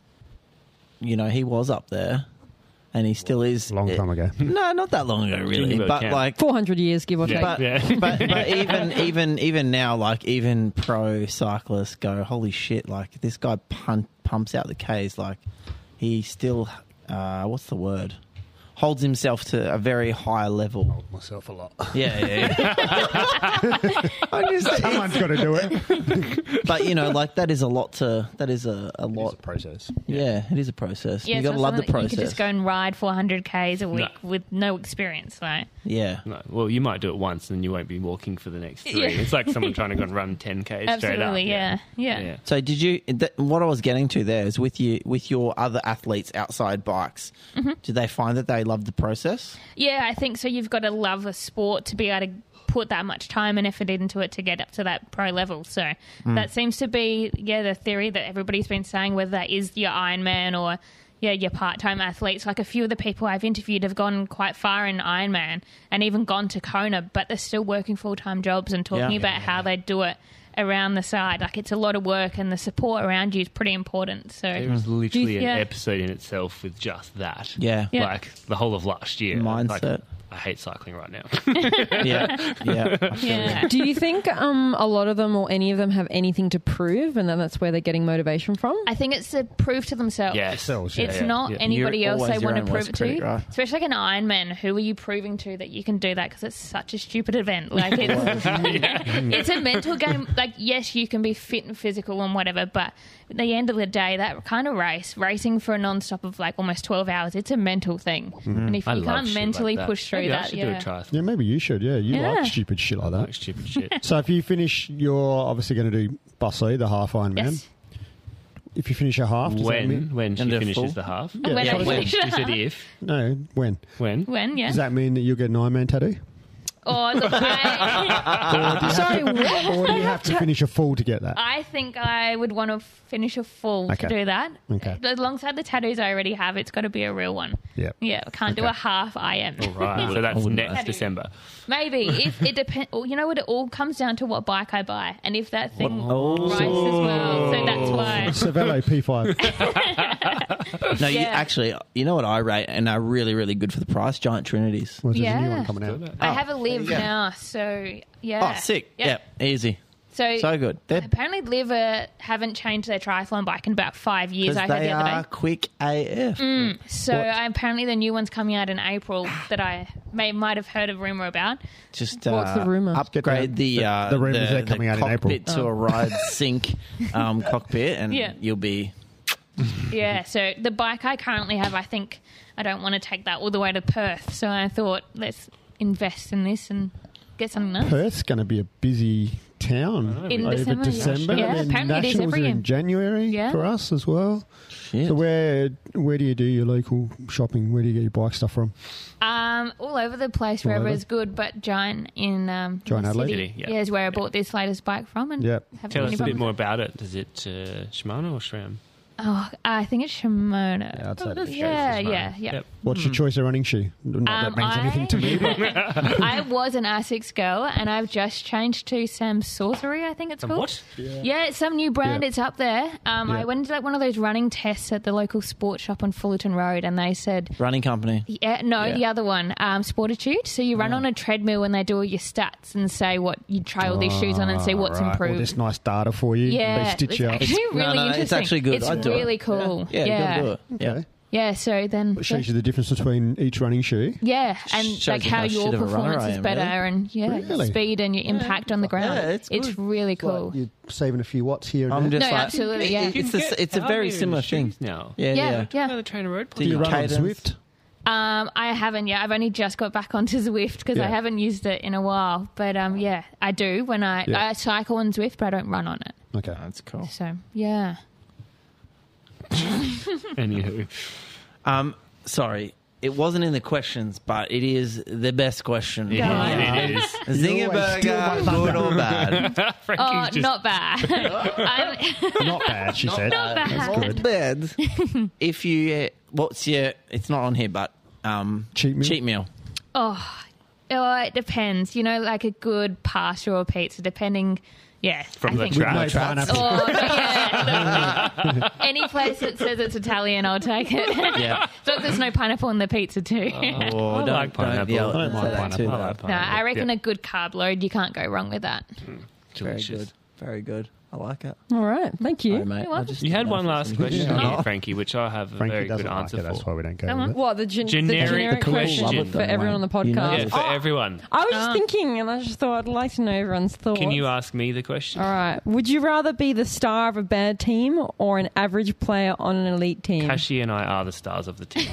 up there, and he still is. Long time ago. No, not that long ago, really. Jingle But camp. like, 400 years, give or take. but, Yeah. but even now, like, even pro cyclists go, holy shit! Like, this guy pumps out the Ks. Like, he still, what's the word? Holds himself to a very high level. Myself a lot. Yeah. Someone's got to do it. But like, that is a lot to. That is a It's lot. a process. Yeah, it is a process. Yeah, You got to it's love not the something that process. You could just go and ride 400 Ks a week No. with no experience, right? Yeah. No, well, you might do it once and you won't be walking for the next 3. Yeah. It's like someone trying to go and run 10K straight up. Absolutely, yeah. So did you? What I was getting to there is with your other athletes outside bikes. Mm-hmm. Did they find that they loved the process? Yeah, I think so. You've got to love a sport to be able to put that much time and effort into it to get up to that pro level. So that seems to be, the theory that everybody's been saying, whether that is your Ironman or, your part-time athletes. Like, a few of the people I've interviewed have gone quite far in Ironman and even gone to Kona, but they're still working full-time jobs and talking Yeah. about how they do it around the side. Like, it's a lot of work, and the support around you is pretty important. So There was literally an Yeah. episode in itself with just that. Yeah. Yeah. Like the whole of last year. Mindset. Like, I hate cycling right now. Yeah. I feel yeah. Do you think a lot of them or any of them have anything to prove, and then that's where they're getting motivation from? I think it's to prove to themselves. Yes. It's Yeah. not Yeah. anybody You're else always they your want to own prove worst it to. critic, right? Especially like an Ironman. Who are you proving to that you can do that? Because it's such a stupid event. Like, it's a mental game. Like, yes, you can be fit and physical and whatever, but at the end of the day, that kind of racing for a non-stop of like almost 12 hours, it's a mental thing. And if I you love can't shit mentally like that. push through Maybe I that, should do a triathlon. Yeah, maybe you should. Yeah, you Yeah. like stupid shit like Like that. stupid shit. So if you finish, you're obviously going to do Bussey, the half Ironman. Yes. If you finish a half, does that mean, When she And they're finishes full? the half. Yeah, When yeah, I when. finish You it. said if. no, when? When? When, yeah. Does that mean that you'll get an Ironman tattoo? Oh, look, Sorry, what? Or do you have to finish a full to get that? I think I would want to finish a full Okay. to do that. Okay. Alongside the tattoos I already have, it's got to be a real one. Yep. Yeah, I can't do Okay. a half IM. Right, so that's wouldn't next know. December. Maybe. If it depends. You know what? It all comes down to what bike I buy. And if that thing Oh. rises as well. So that's why. Cervelo P5. No, you Yeah. actually, you know what I rate and are really, really good for the price? Giant Trinities. Well, there's a new Yeah. one coming out. I have a Live you go. now. So, yeah. Oh, sick. Yep. Yeah, easy. So good. They're Apparently, Live haven't changed their triathlon bike in about 5 years. because I heard they the other are day. quick AF. So apparently, the new one's coming out in April that I might have heard a rumor about. Just What's the rumour? upgrade the rumours they're coming out in April. cockpit to a ride sync cockpit, and Yeah. you'll be. Yeah. So the bike I currently have, I think I don't want to take that all the way to Perth. So I thought let's invest in this and get something nice. Perth's going to be a busy town In over December, December. yeah. And then Apparently it is Nationals every are year. in January Yeah. for us as well. Shit. So where do you do your local shopping? Where do you get your bike stuff from? All over the place, wherever is good. But Giant in Giant the Adelaide? city, Yeah. is where I bought this latest bike from. And Yep. haven't Tell any us a bit problems. more about it. Is it Shimano or SRAM? Oh, I think it's Shimano. Yeah, I'd say that's Yeah, Shimano. yeah, yeah. Yep. What's your choice of running shoe? Not that means anything to me. But I was an Asics girl, and I've just changed to Sam's Sorcery, I think it's called. What? Yeah, it's some new brand. Yeah. It's up there. I went to one of those running tests at the local sports shop on Fullerton Road, and they said, Running company. yeah, no, Yeah. the other one, Sportitude. So you run on a treadmill, and they do all your stats and say what you try all these shoes on and see what's Right, all improved. this nice data for you. Yeah, They stitch it's you up. actually really no, interesting. it's actually good. It's I'd do it. really cool. Yeah, you gotta do it. Yeah. Okay. Yeah, so then It shows you the difference between each running shoe. yeah, and Shows like you how how your shit of a runner performance I is am, better, really. and Really? speed and your impact on the ground. Yeah, it's good. really cool. Like you're saving a few watts here and I'm there. just No, like, absolutely, yeah. It's a very similar thing. now. Yeah, yeah, yeah. The Trainer Road Do Do you your run on cadence. Zwift? I haven't yet. I've only just got back onto Zwift because I Yeah. haven't used it in a while. But yeah, I do when Yeah. I cycle on Zwift, but I don't run on it. Okay. That's cool. So yeah. Anywho. Sorry, it wasn't in the questions, but it is the best question. Go on. It is. Zingerberger, good or bad? Frankie's Oh, just not bad. I'm, Not bad, she said. not bad. Not bad. If you, what's your? It's not on here, but Cheat meal? Cheat meal. Oh, it depends. You know, like a good pasta or pizza, depending. Yeah, From the I think- track. No pineapple. Oh, yeah. Any place that says it's Italian, I'll take it. Yeah. So there's no pineapple in the pizza too. Or I like pineapple. yell I don't at mind that pineapple. too, I though. like No, I reckon Yeah. a good carb load, you can't go wrong with that. Very Delicious. good. Very good. I like it. All right, thank you. Sorry, mate. You're welcome. I just You had didn't know one if last it's question any- here, Frankie, which I have a Frankie very good doesn't like answer it, that's for. why we don't go Come with on. it. What the Generic generic question. question Love it, for though, everyone on the mate. You know podcast? Yeah, for everyone. I was just thinking, and I just thought I'd like to know everyone's thoughts. Can you ask me the question? All right. Would you rather be the star of a bad team or an average player on an elite team? Kashi and I are the stars of the team.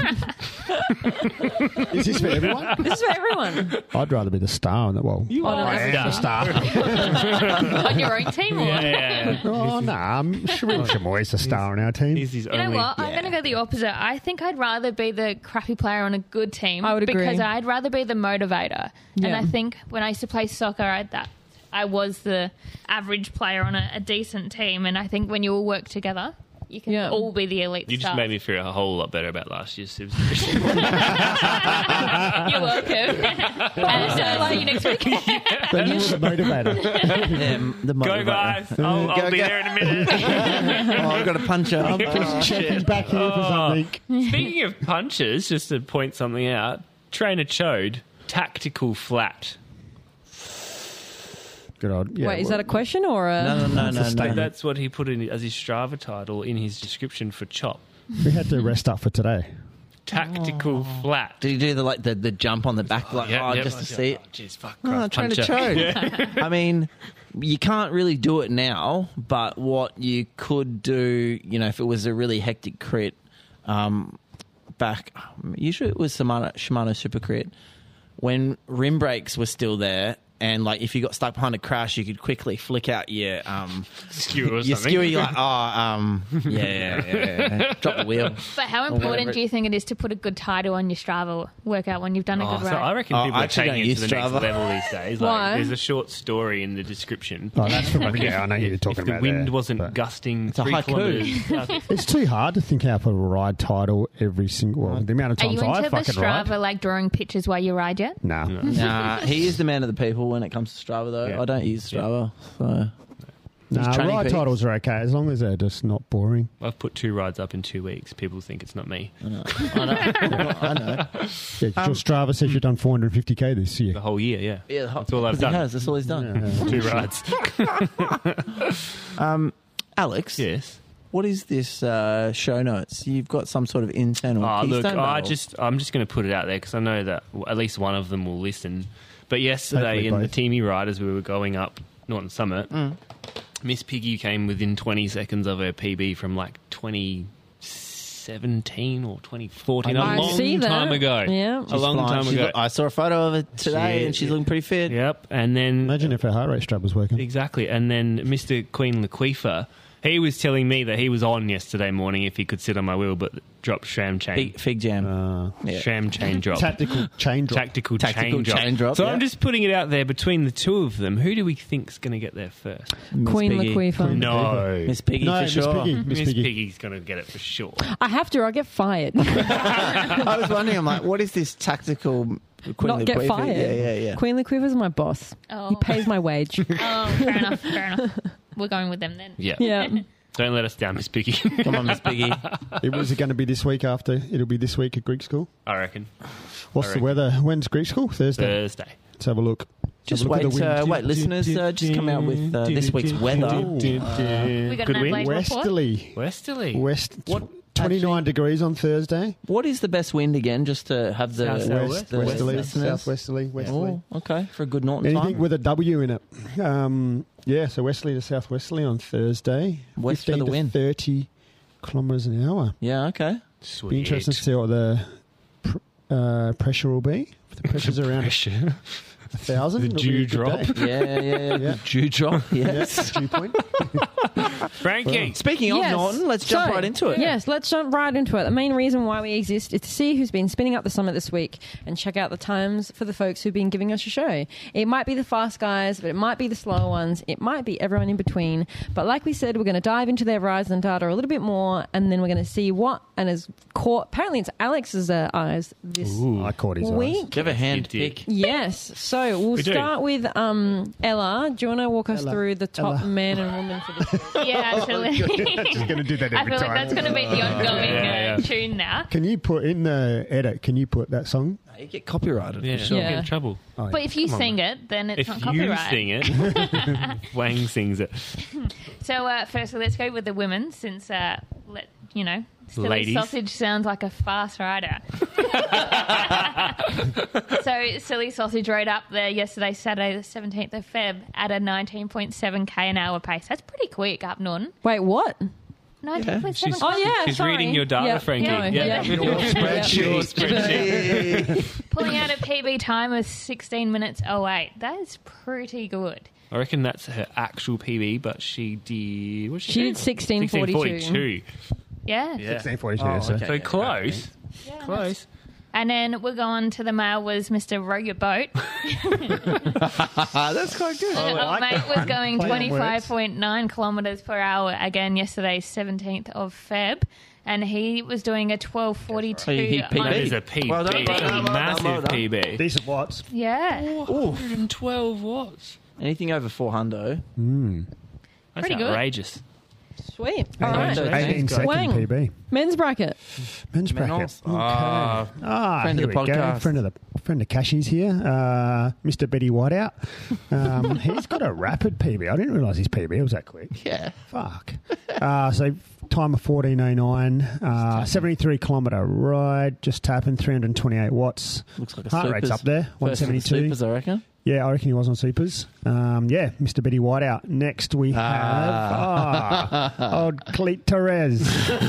Is this for everyone? This is for everyone. I'd rather be the star. Well, You On are an a star. On your own team, or Yeah. oh, no. Shamoy Shamoy's the star on our team. He's his you know only. what? I'm going to go the opposite. I think I'd rather be the crappy player on a good team. I would agree. Because I'd rather be the motivator. And Yeah. I think when I used to play soccer, I was the average player on a decent team. And I think when you all work together, you can Yeah. all be the elite You just stars. made me feel a whole lot better about last year's Super Division. You're welcome. And see you next week. The motivator. The Go, motivator. guys. I'll Go, be go. there in a minute. Oh, I've got to punch her. Just checking back here for something. Speaking of punches, just to point something out, Trainer Chode, tactical flat. Good old. Yeah, Wait, is that a question or a... No, That's a statement. That's what he put in as his Strava title in his description for Chop. We had to rest up for today. Tactical flat. Did you do the jump on the back, like just to see it? Jeez, fuck. Oh, Christ, trying to puncher. choke. I mean, you can't really do it now, but what you could do, if it was a really hectic crit, back, usually it was Shimano Super Crit, when rim brakes were still there, and like if you got stuck behind a crash, you could quickly flick out your Skewer or your something. skewer. You're like, yeah. Drop the wheel. But how whatever important it- do you think it is to put a good title on your Strava workout when you've done a good So I ride? reckon Oh, people I are actually taking don't it use to the next Strava. level these days. Why? Like, there's a short story in the description. Oh, that's from yeah. I know you're talking If the about. wind there, wasn't but gusting a 3 haiku. kilometres. it's too hard to think out for a ride title every single. Well, the amount of Are times you I into the fucking Strava, ride. like drawing pictures while you ride yet? Nah. Nah, he is the man of the people when it comes to Strava, though. Yeah. I don't use Strava, so Nah, training ride peaks. titles are okay as long as they're just not boring. I've put 2 rides up in 2 weeks. People think it's not me. I know. I know. Yeah, 'cause your Strava says you've done 450k this year. The whole year, yeah. Yeah, That's all I've he done. has. That's all he's done. 2 rides. Alex, Yes. what is this show notes? You've got some sort of internal. Oh, look, Keystone I'm battle. just going to put it out there because I know that at least one of them will listen. But yesterday Hopefully in the both. Teamy ride, as we were going up Norton Summit, Miss Piggy came within 20 seconds of her PB from like 2017 or 2014, I a long see that. time ago. Yeah. A long Fine. time She's ago. look- I saw a photo of it today, She- and she's looking pretty fit. Yep, and then Imagine if her heart rate strap was working. exactly, and then Mr. Queen Laquifa, he was telling me that he was on yesterday morning if he could sit on my wheel, but dropped sham chain. Fig jam. Yeah. Sham chain drop. Tactical chain drop. Tactical Tactical chain drop, So yeah. I'm just putting it out there between the two of them. Who do we think's going to get there first? Miss Queen Piggy. Laquifa. No. Miss Piggy No, for Miss sure. Piggy. Miss Piggy. Piggy's going to get it for sure. I have to or I'll get fired. I was wondering. I'm like, what is this tactical? Queen Not get Laquifa? fired. Yeah. Queen Laquifa's my boss. Oh. He pays my wage. Oh, fair enough. We're going with them then. Yeah. Yeah. Don't let us down, Miss Piggy. Come on, Miss Piggy. It was going to be this week after. It'll be this week at Greek school. I reckon. What's I the reckon. weather? When's Greek school? Thursday. Thursday. Let's have a look. Just Have a look wait, at the wind. wait, listeners. Just come out with this week's weather. We got Good an wind. Adelaide report. Westerly. Westerly. West. What- 29 degrees on Thursday. What is the best wind again? Just to have the South-southwest. the Westerly. listeners. Southwesterly. Westerly. Oh, okay, for a good Norton Anything time. with a W in it. Yeah, so westerly to southwesterly on Thursday. West for 15 the to wind. 30 kilometres an hour. Yeah, okay. Sweet. Be interesting to see what the pressure will be. If the pressure's around Pressure. 1,000. The it'll be a good dewdrop. day. Yeah. Dew drop. Yes. Dew point. Frankie. Speaking Yes. of Norton, let's jump So, right into it. Yes, let's jump right into it. The main reason why we exist is to see who's been spinning up the summit this week and check out the times for the folks who've been giving us a show. It might be the fast guys, but it might be the slower ones. It might be everyone in between. But like we said, we're going to dive into their rides and data a little bit more, and then we're going to see what and has caught. Apparently, it's Alex's eyes this I caught his eyes. week. Do you have a hand You did. pick? Yes. So we'll We do. start with Ella. Do you want to walk us Ella. through the top Ella. man and woman for this week? Yeah, absolutely. Just going to do that I every feel like time. that's going to be the ongoing Yeah. tune now. Can you put in the edit? Can you put that song? You get copyrighted. Yeah, For sure. Yeah. Get in trouble. Oh, But if you Come on, sing it, then it's If not you copyright. sing it, Wang sings it. So firstly, let's go with the women, since Silly Ladies. Sausage sounds like a fast rider. So Silly Sausage rode up there yesterday, Saturday the 17th of Feb, at a 19.7k an hour pace. That's pretty quick up Norton. Wait, what? 19.7. She's- Oh, yeah, She's sorry. reading your data, Yeah, Frankie. yeah, yeah. Your spreadsheet. Pulling out a PB time of 16 minutes 08. That is pretty good. I reckon that's her actual PB, but she did... What She did 16:42. 16:42. Yeah. Yeah. 1642. Oh, so. okay. So close. Yeah, nice. Close. And then we're going to the male was Mr. Row Your Boat. That's quite good. Old mate was going Play on words. 25.9 kilometres per hour again yesterday, 17th of Feb. And he was doing a 12:42. He on- PB. That is a PB. Well done, well done, well done, Massive well done. PB. Decent watts. Yeah. 112 watts. Anything over 400. That's Pretty good. outrageous. Sweet. All right. 18 second Wang. PB. Men's bracket. Men's bracket. Men's. Okay. Friend of here the we go. podcast. Friend of Cashy's here. Mr. Betty Whiteout. He's got a rapid PB. I didn't realise his PB was that quick. Yeah. Fuck. So time of 14:09. 73 kilometre ride. Just tapping 328 watts. Looks like a Heart rate's supers. up there. First of the 172. supers, I reckon. Yeah, I reckon he was on Supers. Mr. Betty Whiteout. Next we have old Cleet Torres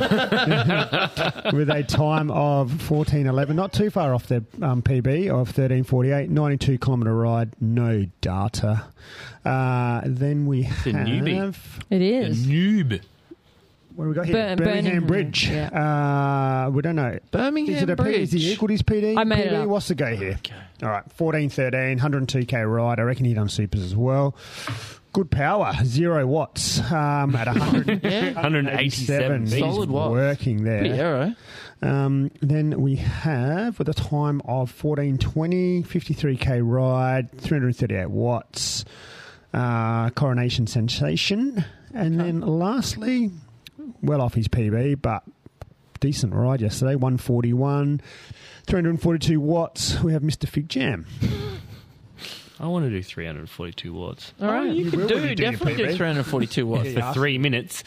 with a time of 14:11. Not too far off their PB of 13:48. 92-kilometre ride, no data. Then we a newbie. have... It is. Noob. What do we got here? Birmingham Bridge. Yeah. We don't know. Birmingham Is it a Bridge. Is he equalled his PD? I made it PB? up. What's the go here? Okay. All right, 14:13, 102k ride. I reckon he done Supers as well. Good power, 0 watts at 100, 187. He's Solid watts. working there. Big arrow. Then we have, with a time of 14:20, 53k ride, 338 watts, Coronation Sensation. And then lastly, well off his PB, but decent ride yesterday, 141, 342 watts. We have Mr. Fig Jam. I want to do 342 watts. All right. You could will when you do your definitely do PB. 342 watts. For 3 minutes.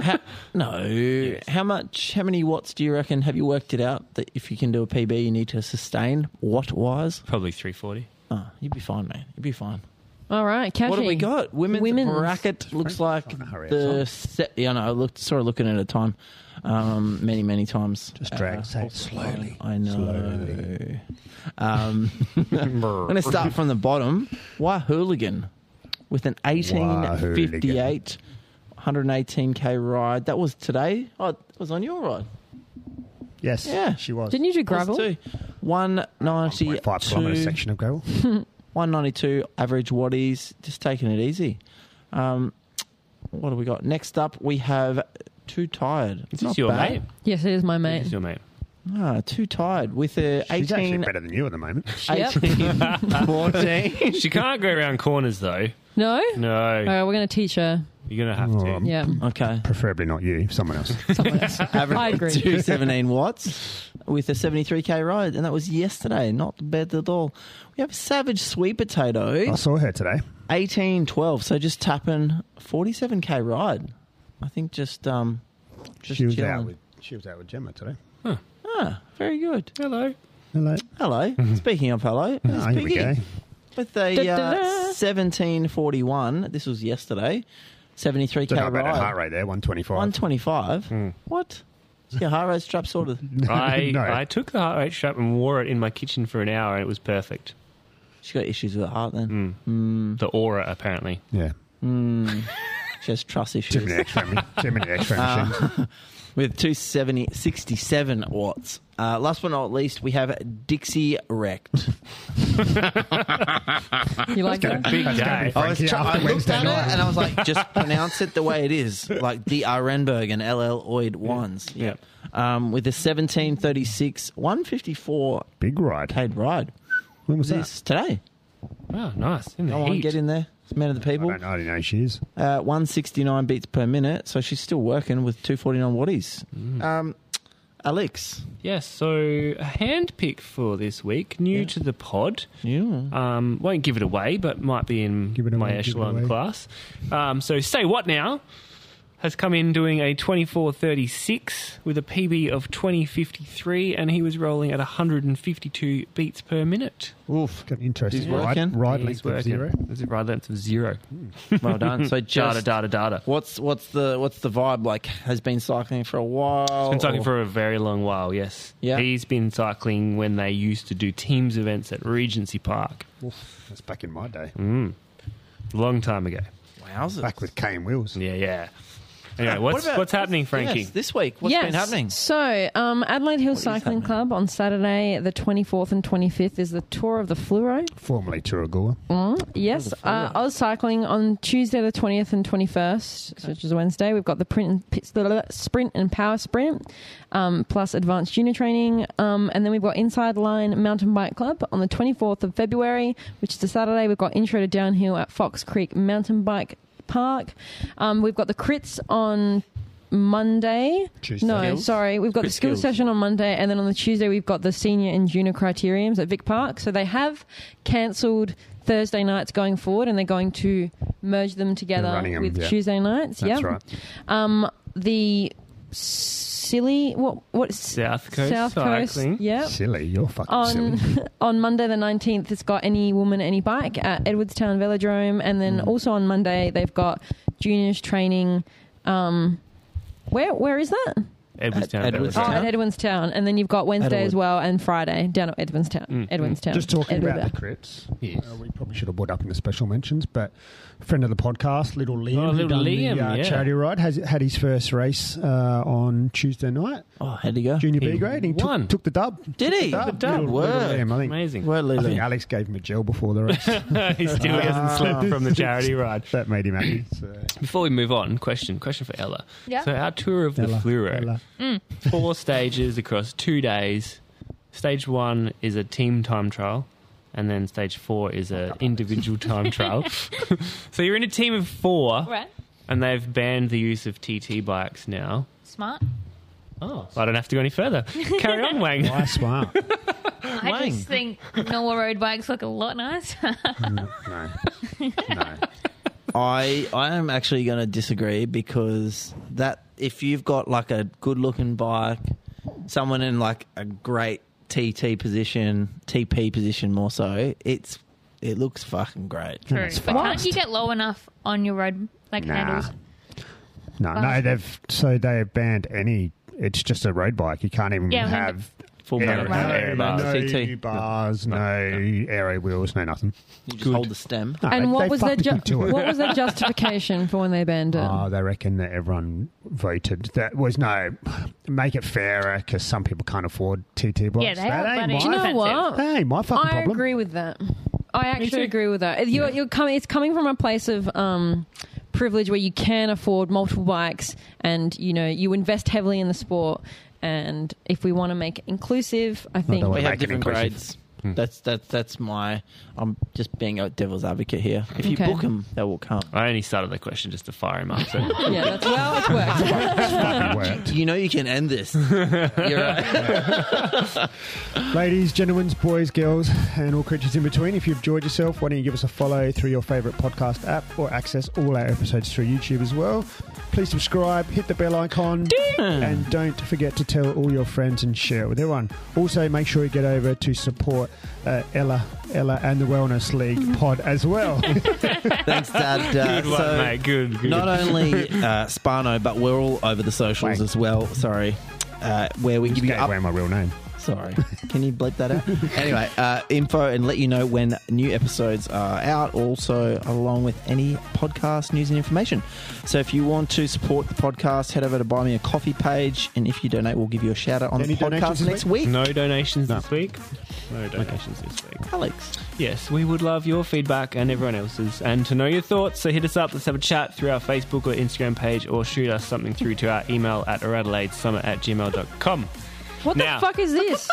No. How many watts do you reckon? Have you worked it out that if you can do a PB, you need to sustain watt-wise? Probably 340. Oh, you'd be fine, man. You'd be fine. All right, Cashy. What have we got? Women's bracket looks like hurry the set. Yeah, no, sort of looking at a time many times. Just drag slowly. I know. Slowly. I'm going to start from the bottom. Why Hooligan with an 18:58, 118k ride. That was today. Oh, it was on your ride. Yes, Yeah. she was. Didn't you do gravel? 192. 5 kilometre section of gravel. 192 average watties. Just taking it easy. What do we got? Next up, we have Too Tired. Is Not this your bad. mate? Yes, it is my Is mate. this your mate? Too Tired with a She's actually 18, better than you at the moment. Yep. 14. She can't go around corners, though. No? No. All right, we're going to teach her. You're going to have to. Yeah. Okay. Preferably not you, someone else. Average I agree. 217 watts with a 73k ride, and that was yesterday. Not bad at all. We have Savage Sweet Potato, I saw her today. 1812. So just tapping 47k ride. I think just She was chilling. out with Gemma today. Very good. Hello. Hello. Hello. Speaking of hello, it's Here we Piggy. go. With a Da-da-da. 1741. This was yesterday. 73k Don't know about her ride. heart rate there, 125. 125. What? Is your heart rate strap sorted? I No. took the heart rate strap and wore it in my kitchen for an hour, and it was perfect. She got issues with her heart then. The aura, apparently. Yeah. She has trust Too issues. many X-ray machines. With 67 watts. Last but not least, we have Dixie Wrecked. You like that? Big day. I Frankie, after looked Wednesday at night. it and I was like, just pronounce it the way it is. Like the Renberg and LL Oid ones. Yeah. With a 1736, 154 Big ride. paid ride. When was that? This today. Oh, nice. In the Go on, heat. get in there. It's man of the I people. don't know who she is. 169 beats per minute. So she's still working with 249 watties. Alex. Yes, so a hand pick for this week, new to the pod. Yeah. Won't give it away, but might be in Give it my away, give it echelon away. class. So Say What Now has come in doing a 24.36 with a PB of 20.53, and he was rolling at 152 beats per minute. Oof. Got an interesting He's ride. working. Ride He's length of working. 0. Is it ride length of 0? Well done. So just Data. What's the vibe like? Has been cycling for a while. Been cycling or- for a very long while, yes. Yeah. He's been cycling when they used to do teams events at Regency Park. That's back in my day. Long time ago. Wowzers. Back with cane wheels. Yeah. Anyway, What about- what's happening, Frankie? Yes, this week, what's been happening? So, Adelaide Hill Cycling happening? Club on Saturday, the 24th and 25th, is the Tour of the Fluoro. Formerly Turagua. Yes, I was cycling on Tuesday, the 20th and 21st, which is Wednesday. We've got the sprint and power sprint, plus advanced junior training. And then we've got Inside Line Mountain Bike Club on the 24th of February, which is the Saturday. We've got Intro to Downhill at Fox Creek Mountain Bike Park. We've got the crits on Monday. Tuesday. No, Skills? sorry. We've got the Crit skills skills. session on Monday, and then on the Tuesday we've got the senior and junior criteriums at Vic Park. So they have cancelled Thursday nights going forward, and they're going to merge them together They're running 'em, with yeah. Tuesday nights. That's yeah. right. The Silly. What? South Coast South Cycling. Coast. Yeah. Silly, you're fucking silly. On Monday the 19th, it's got Any Woman, Any Bike at Edwardstown Velodrome. And then also on Monday, they've got juniors training. Where is that? Edwardstown. Edwardstown. Oh, at Edwardstown. And then you've got Wednesday as Edward. well and Friday down at Edwardstown. Edwardstown. Just talking about Edward. the crits. Yes. We probably should have brought up in the special mentions, but a friend of the podcast, Little Liam, Oh, who Little done Liam, the yeah. charity ride, has had his first race on Tuesday night, Oh, how'd he go? junior He B grade. He won. took the dub. Did he? Took The dub. Little Word. Liam, I think. Amazing. Where I think Lily? Alex gave him a gel before the race. He still hasn't slept from the charity ride. That made him happy. So. Before we move on, question for Ella. Yeah. So our tour of the Fluoro, Ella. 4 stages across 2 days. Stage 1 is a team time trial, and then stage 4 is an individual time trial. So you're in a team of 4, Right. and they've banned the use of TT bikes now. Smart. Oh, I don't have to go any further. Carry on, Wang. Why smart? I Wang. just think normal road bikes look a lot nicer. No. I am actually going to disagree because that if you've got like a good looking bike, someone in like a great TT position, TP position more so, it looks fucking great. True. It's But can't fast. you get low enough on your road handles? No, they've banned any. It's just a road bike. You can't even Yeah, have Full aero, motor bars, no TT. bars, no aero wheels, no nothing. You just hold the stem. No, And they what was their fucking do it. what was their justification for when they banned it? Oh, they reckon that everyone voted. That was make it fairer because some people can't afford TT bikes. Yeah, they are That ain't bloody Do you know expensive. what? That ain't my fucking I problem. agree with that. I actually too. agree with that. It's coming from a place of privilege where you can afford multiple bikes, and you invest heavily in the sport. And if we want to make it inclusive, I think don't We Make have it different inclusive. grades. That's my. I'm just being a devil's advocate here. If you Okay. book them, they will come. I only started the question just to fire him up. So. yeah, it's worked. Fucking worked. You know you can end this. You're right. Ladies, gentlemen, boys, girls, and all creatures in between, if you've enjoyed yourself, why don't you give us a follow through your favourite podcast app or access all our episodes through YouTube as well. Please subscribe, hit the bell icon, and don't forget to tell all your friends and share it with everyone. Also, make sure you get over to support Ella and the Wellness League pod as well. Thanks, Dad. Good one, mate. Good. Not only Spano, but we're all over the socials Wait. as well. Sorry. Where we give you Gave away my real name. Sorry. Can you bleep that out? Anyway, info and let you know when new episodes are out, also along with any podcast news and information. So if you want to support the podcast, head over to Buy Me a Coffee page, and if you donate, we'll give you a shout out on Any the podcast donations this next week. No donations this week. No donations this week. Alex. Yes, we would love your feedback and everyone else's, and to know your thoughts. So hit us up. Let's have a chat through our Facebook or Instagram page, or shoot us something through to our email at radeladesummit@gmail.com. What Now- the fuck is this?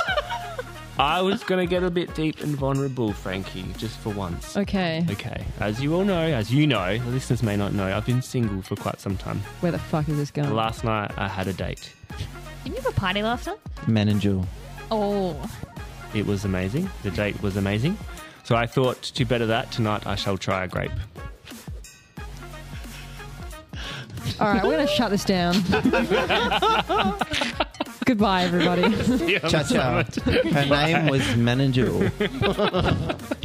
I was going to get a bit deep and vulnerable, Frankie, just for once. Okay, Okay, as you all know, the listeners may not know, I've been single for quite some time. where the fuck is this going? Last night I had a date. Didn't you have a party last night? Man and Jewel. Oh. It was amazing. The date was amazing. So I thought, to better that, tonight I shall try a grape. All right, we're going to shut this down. Goodbye, everybody. Ciao, ciao. Her name was Man and Jewel.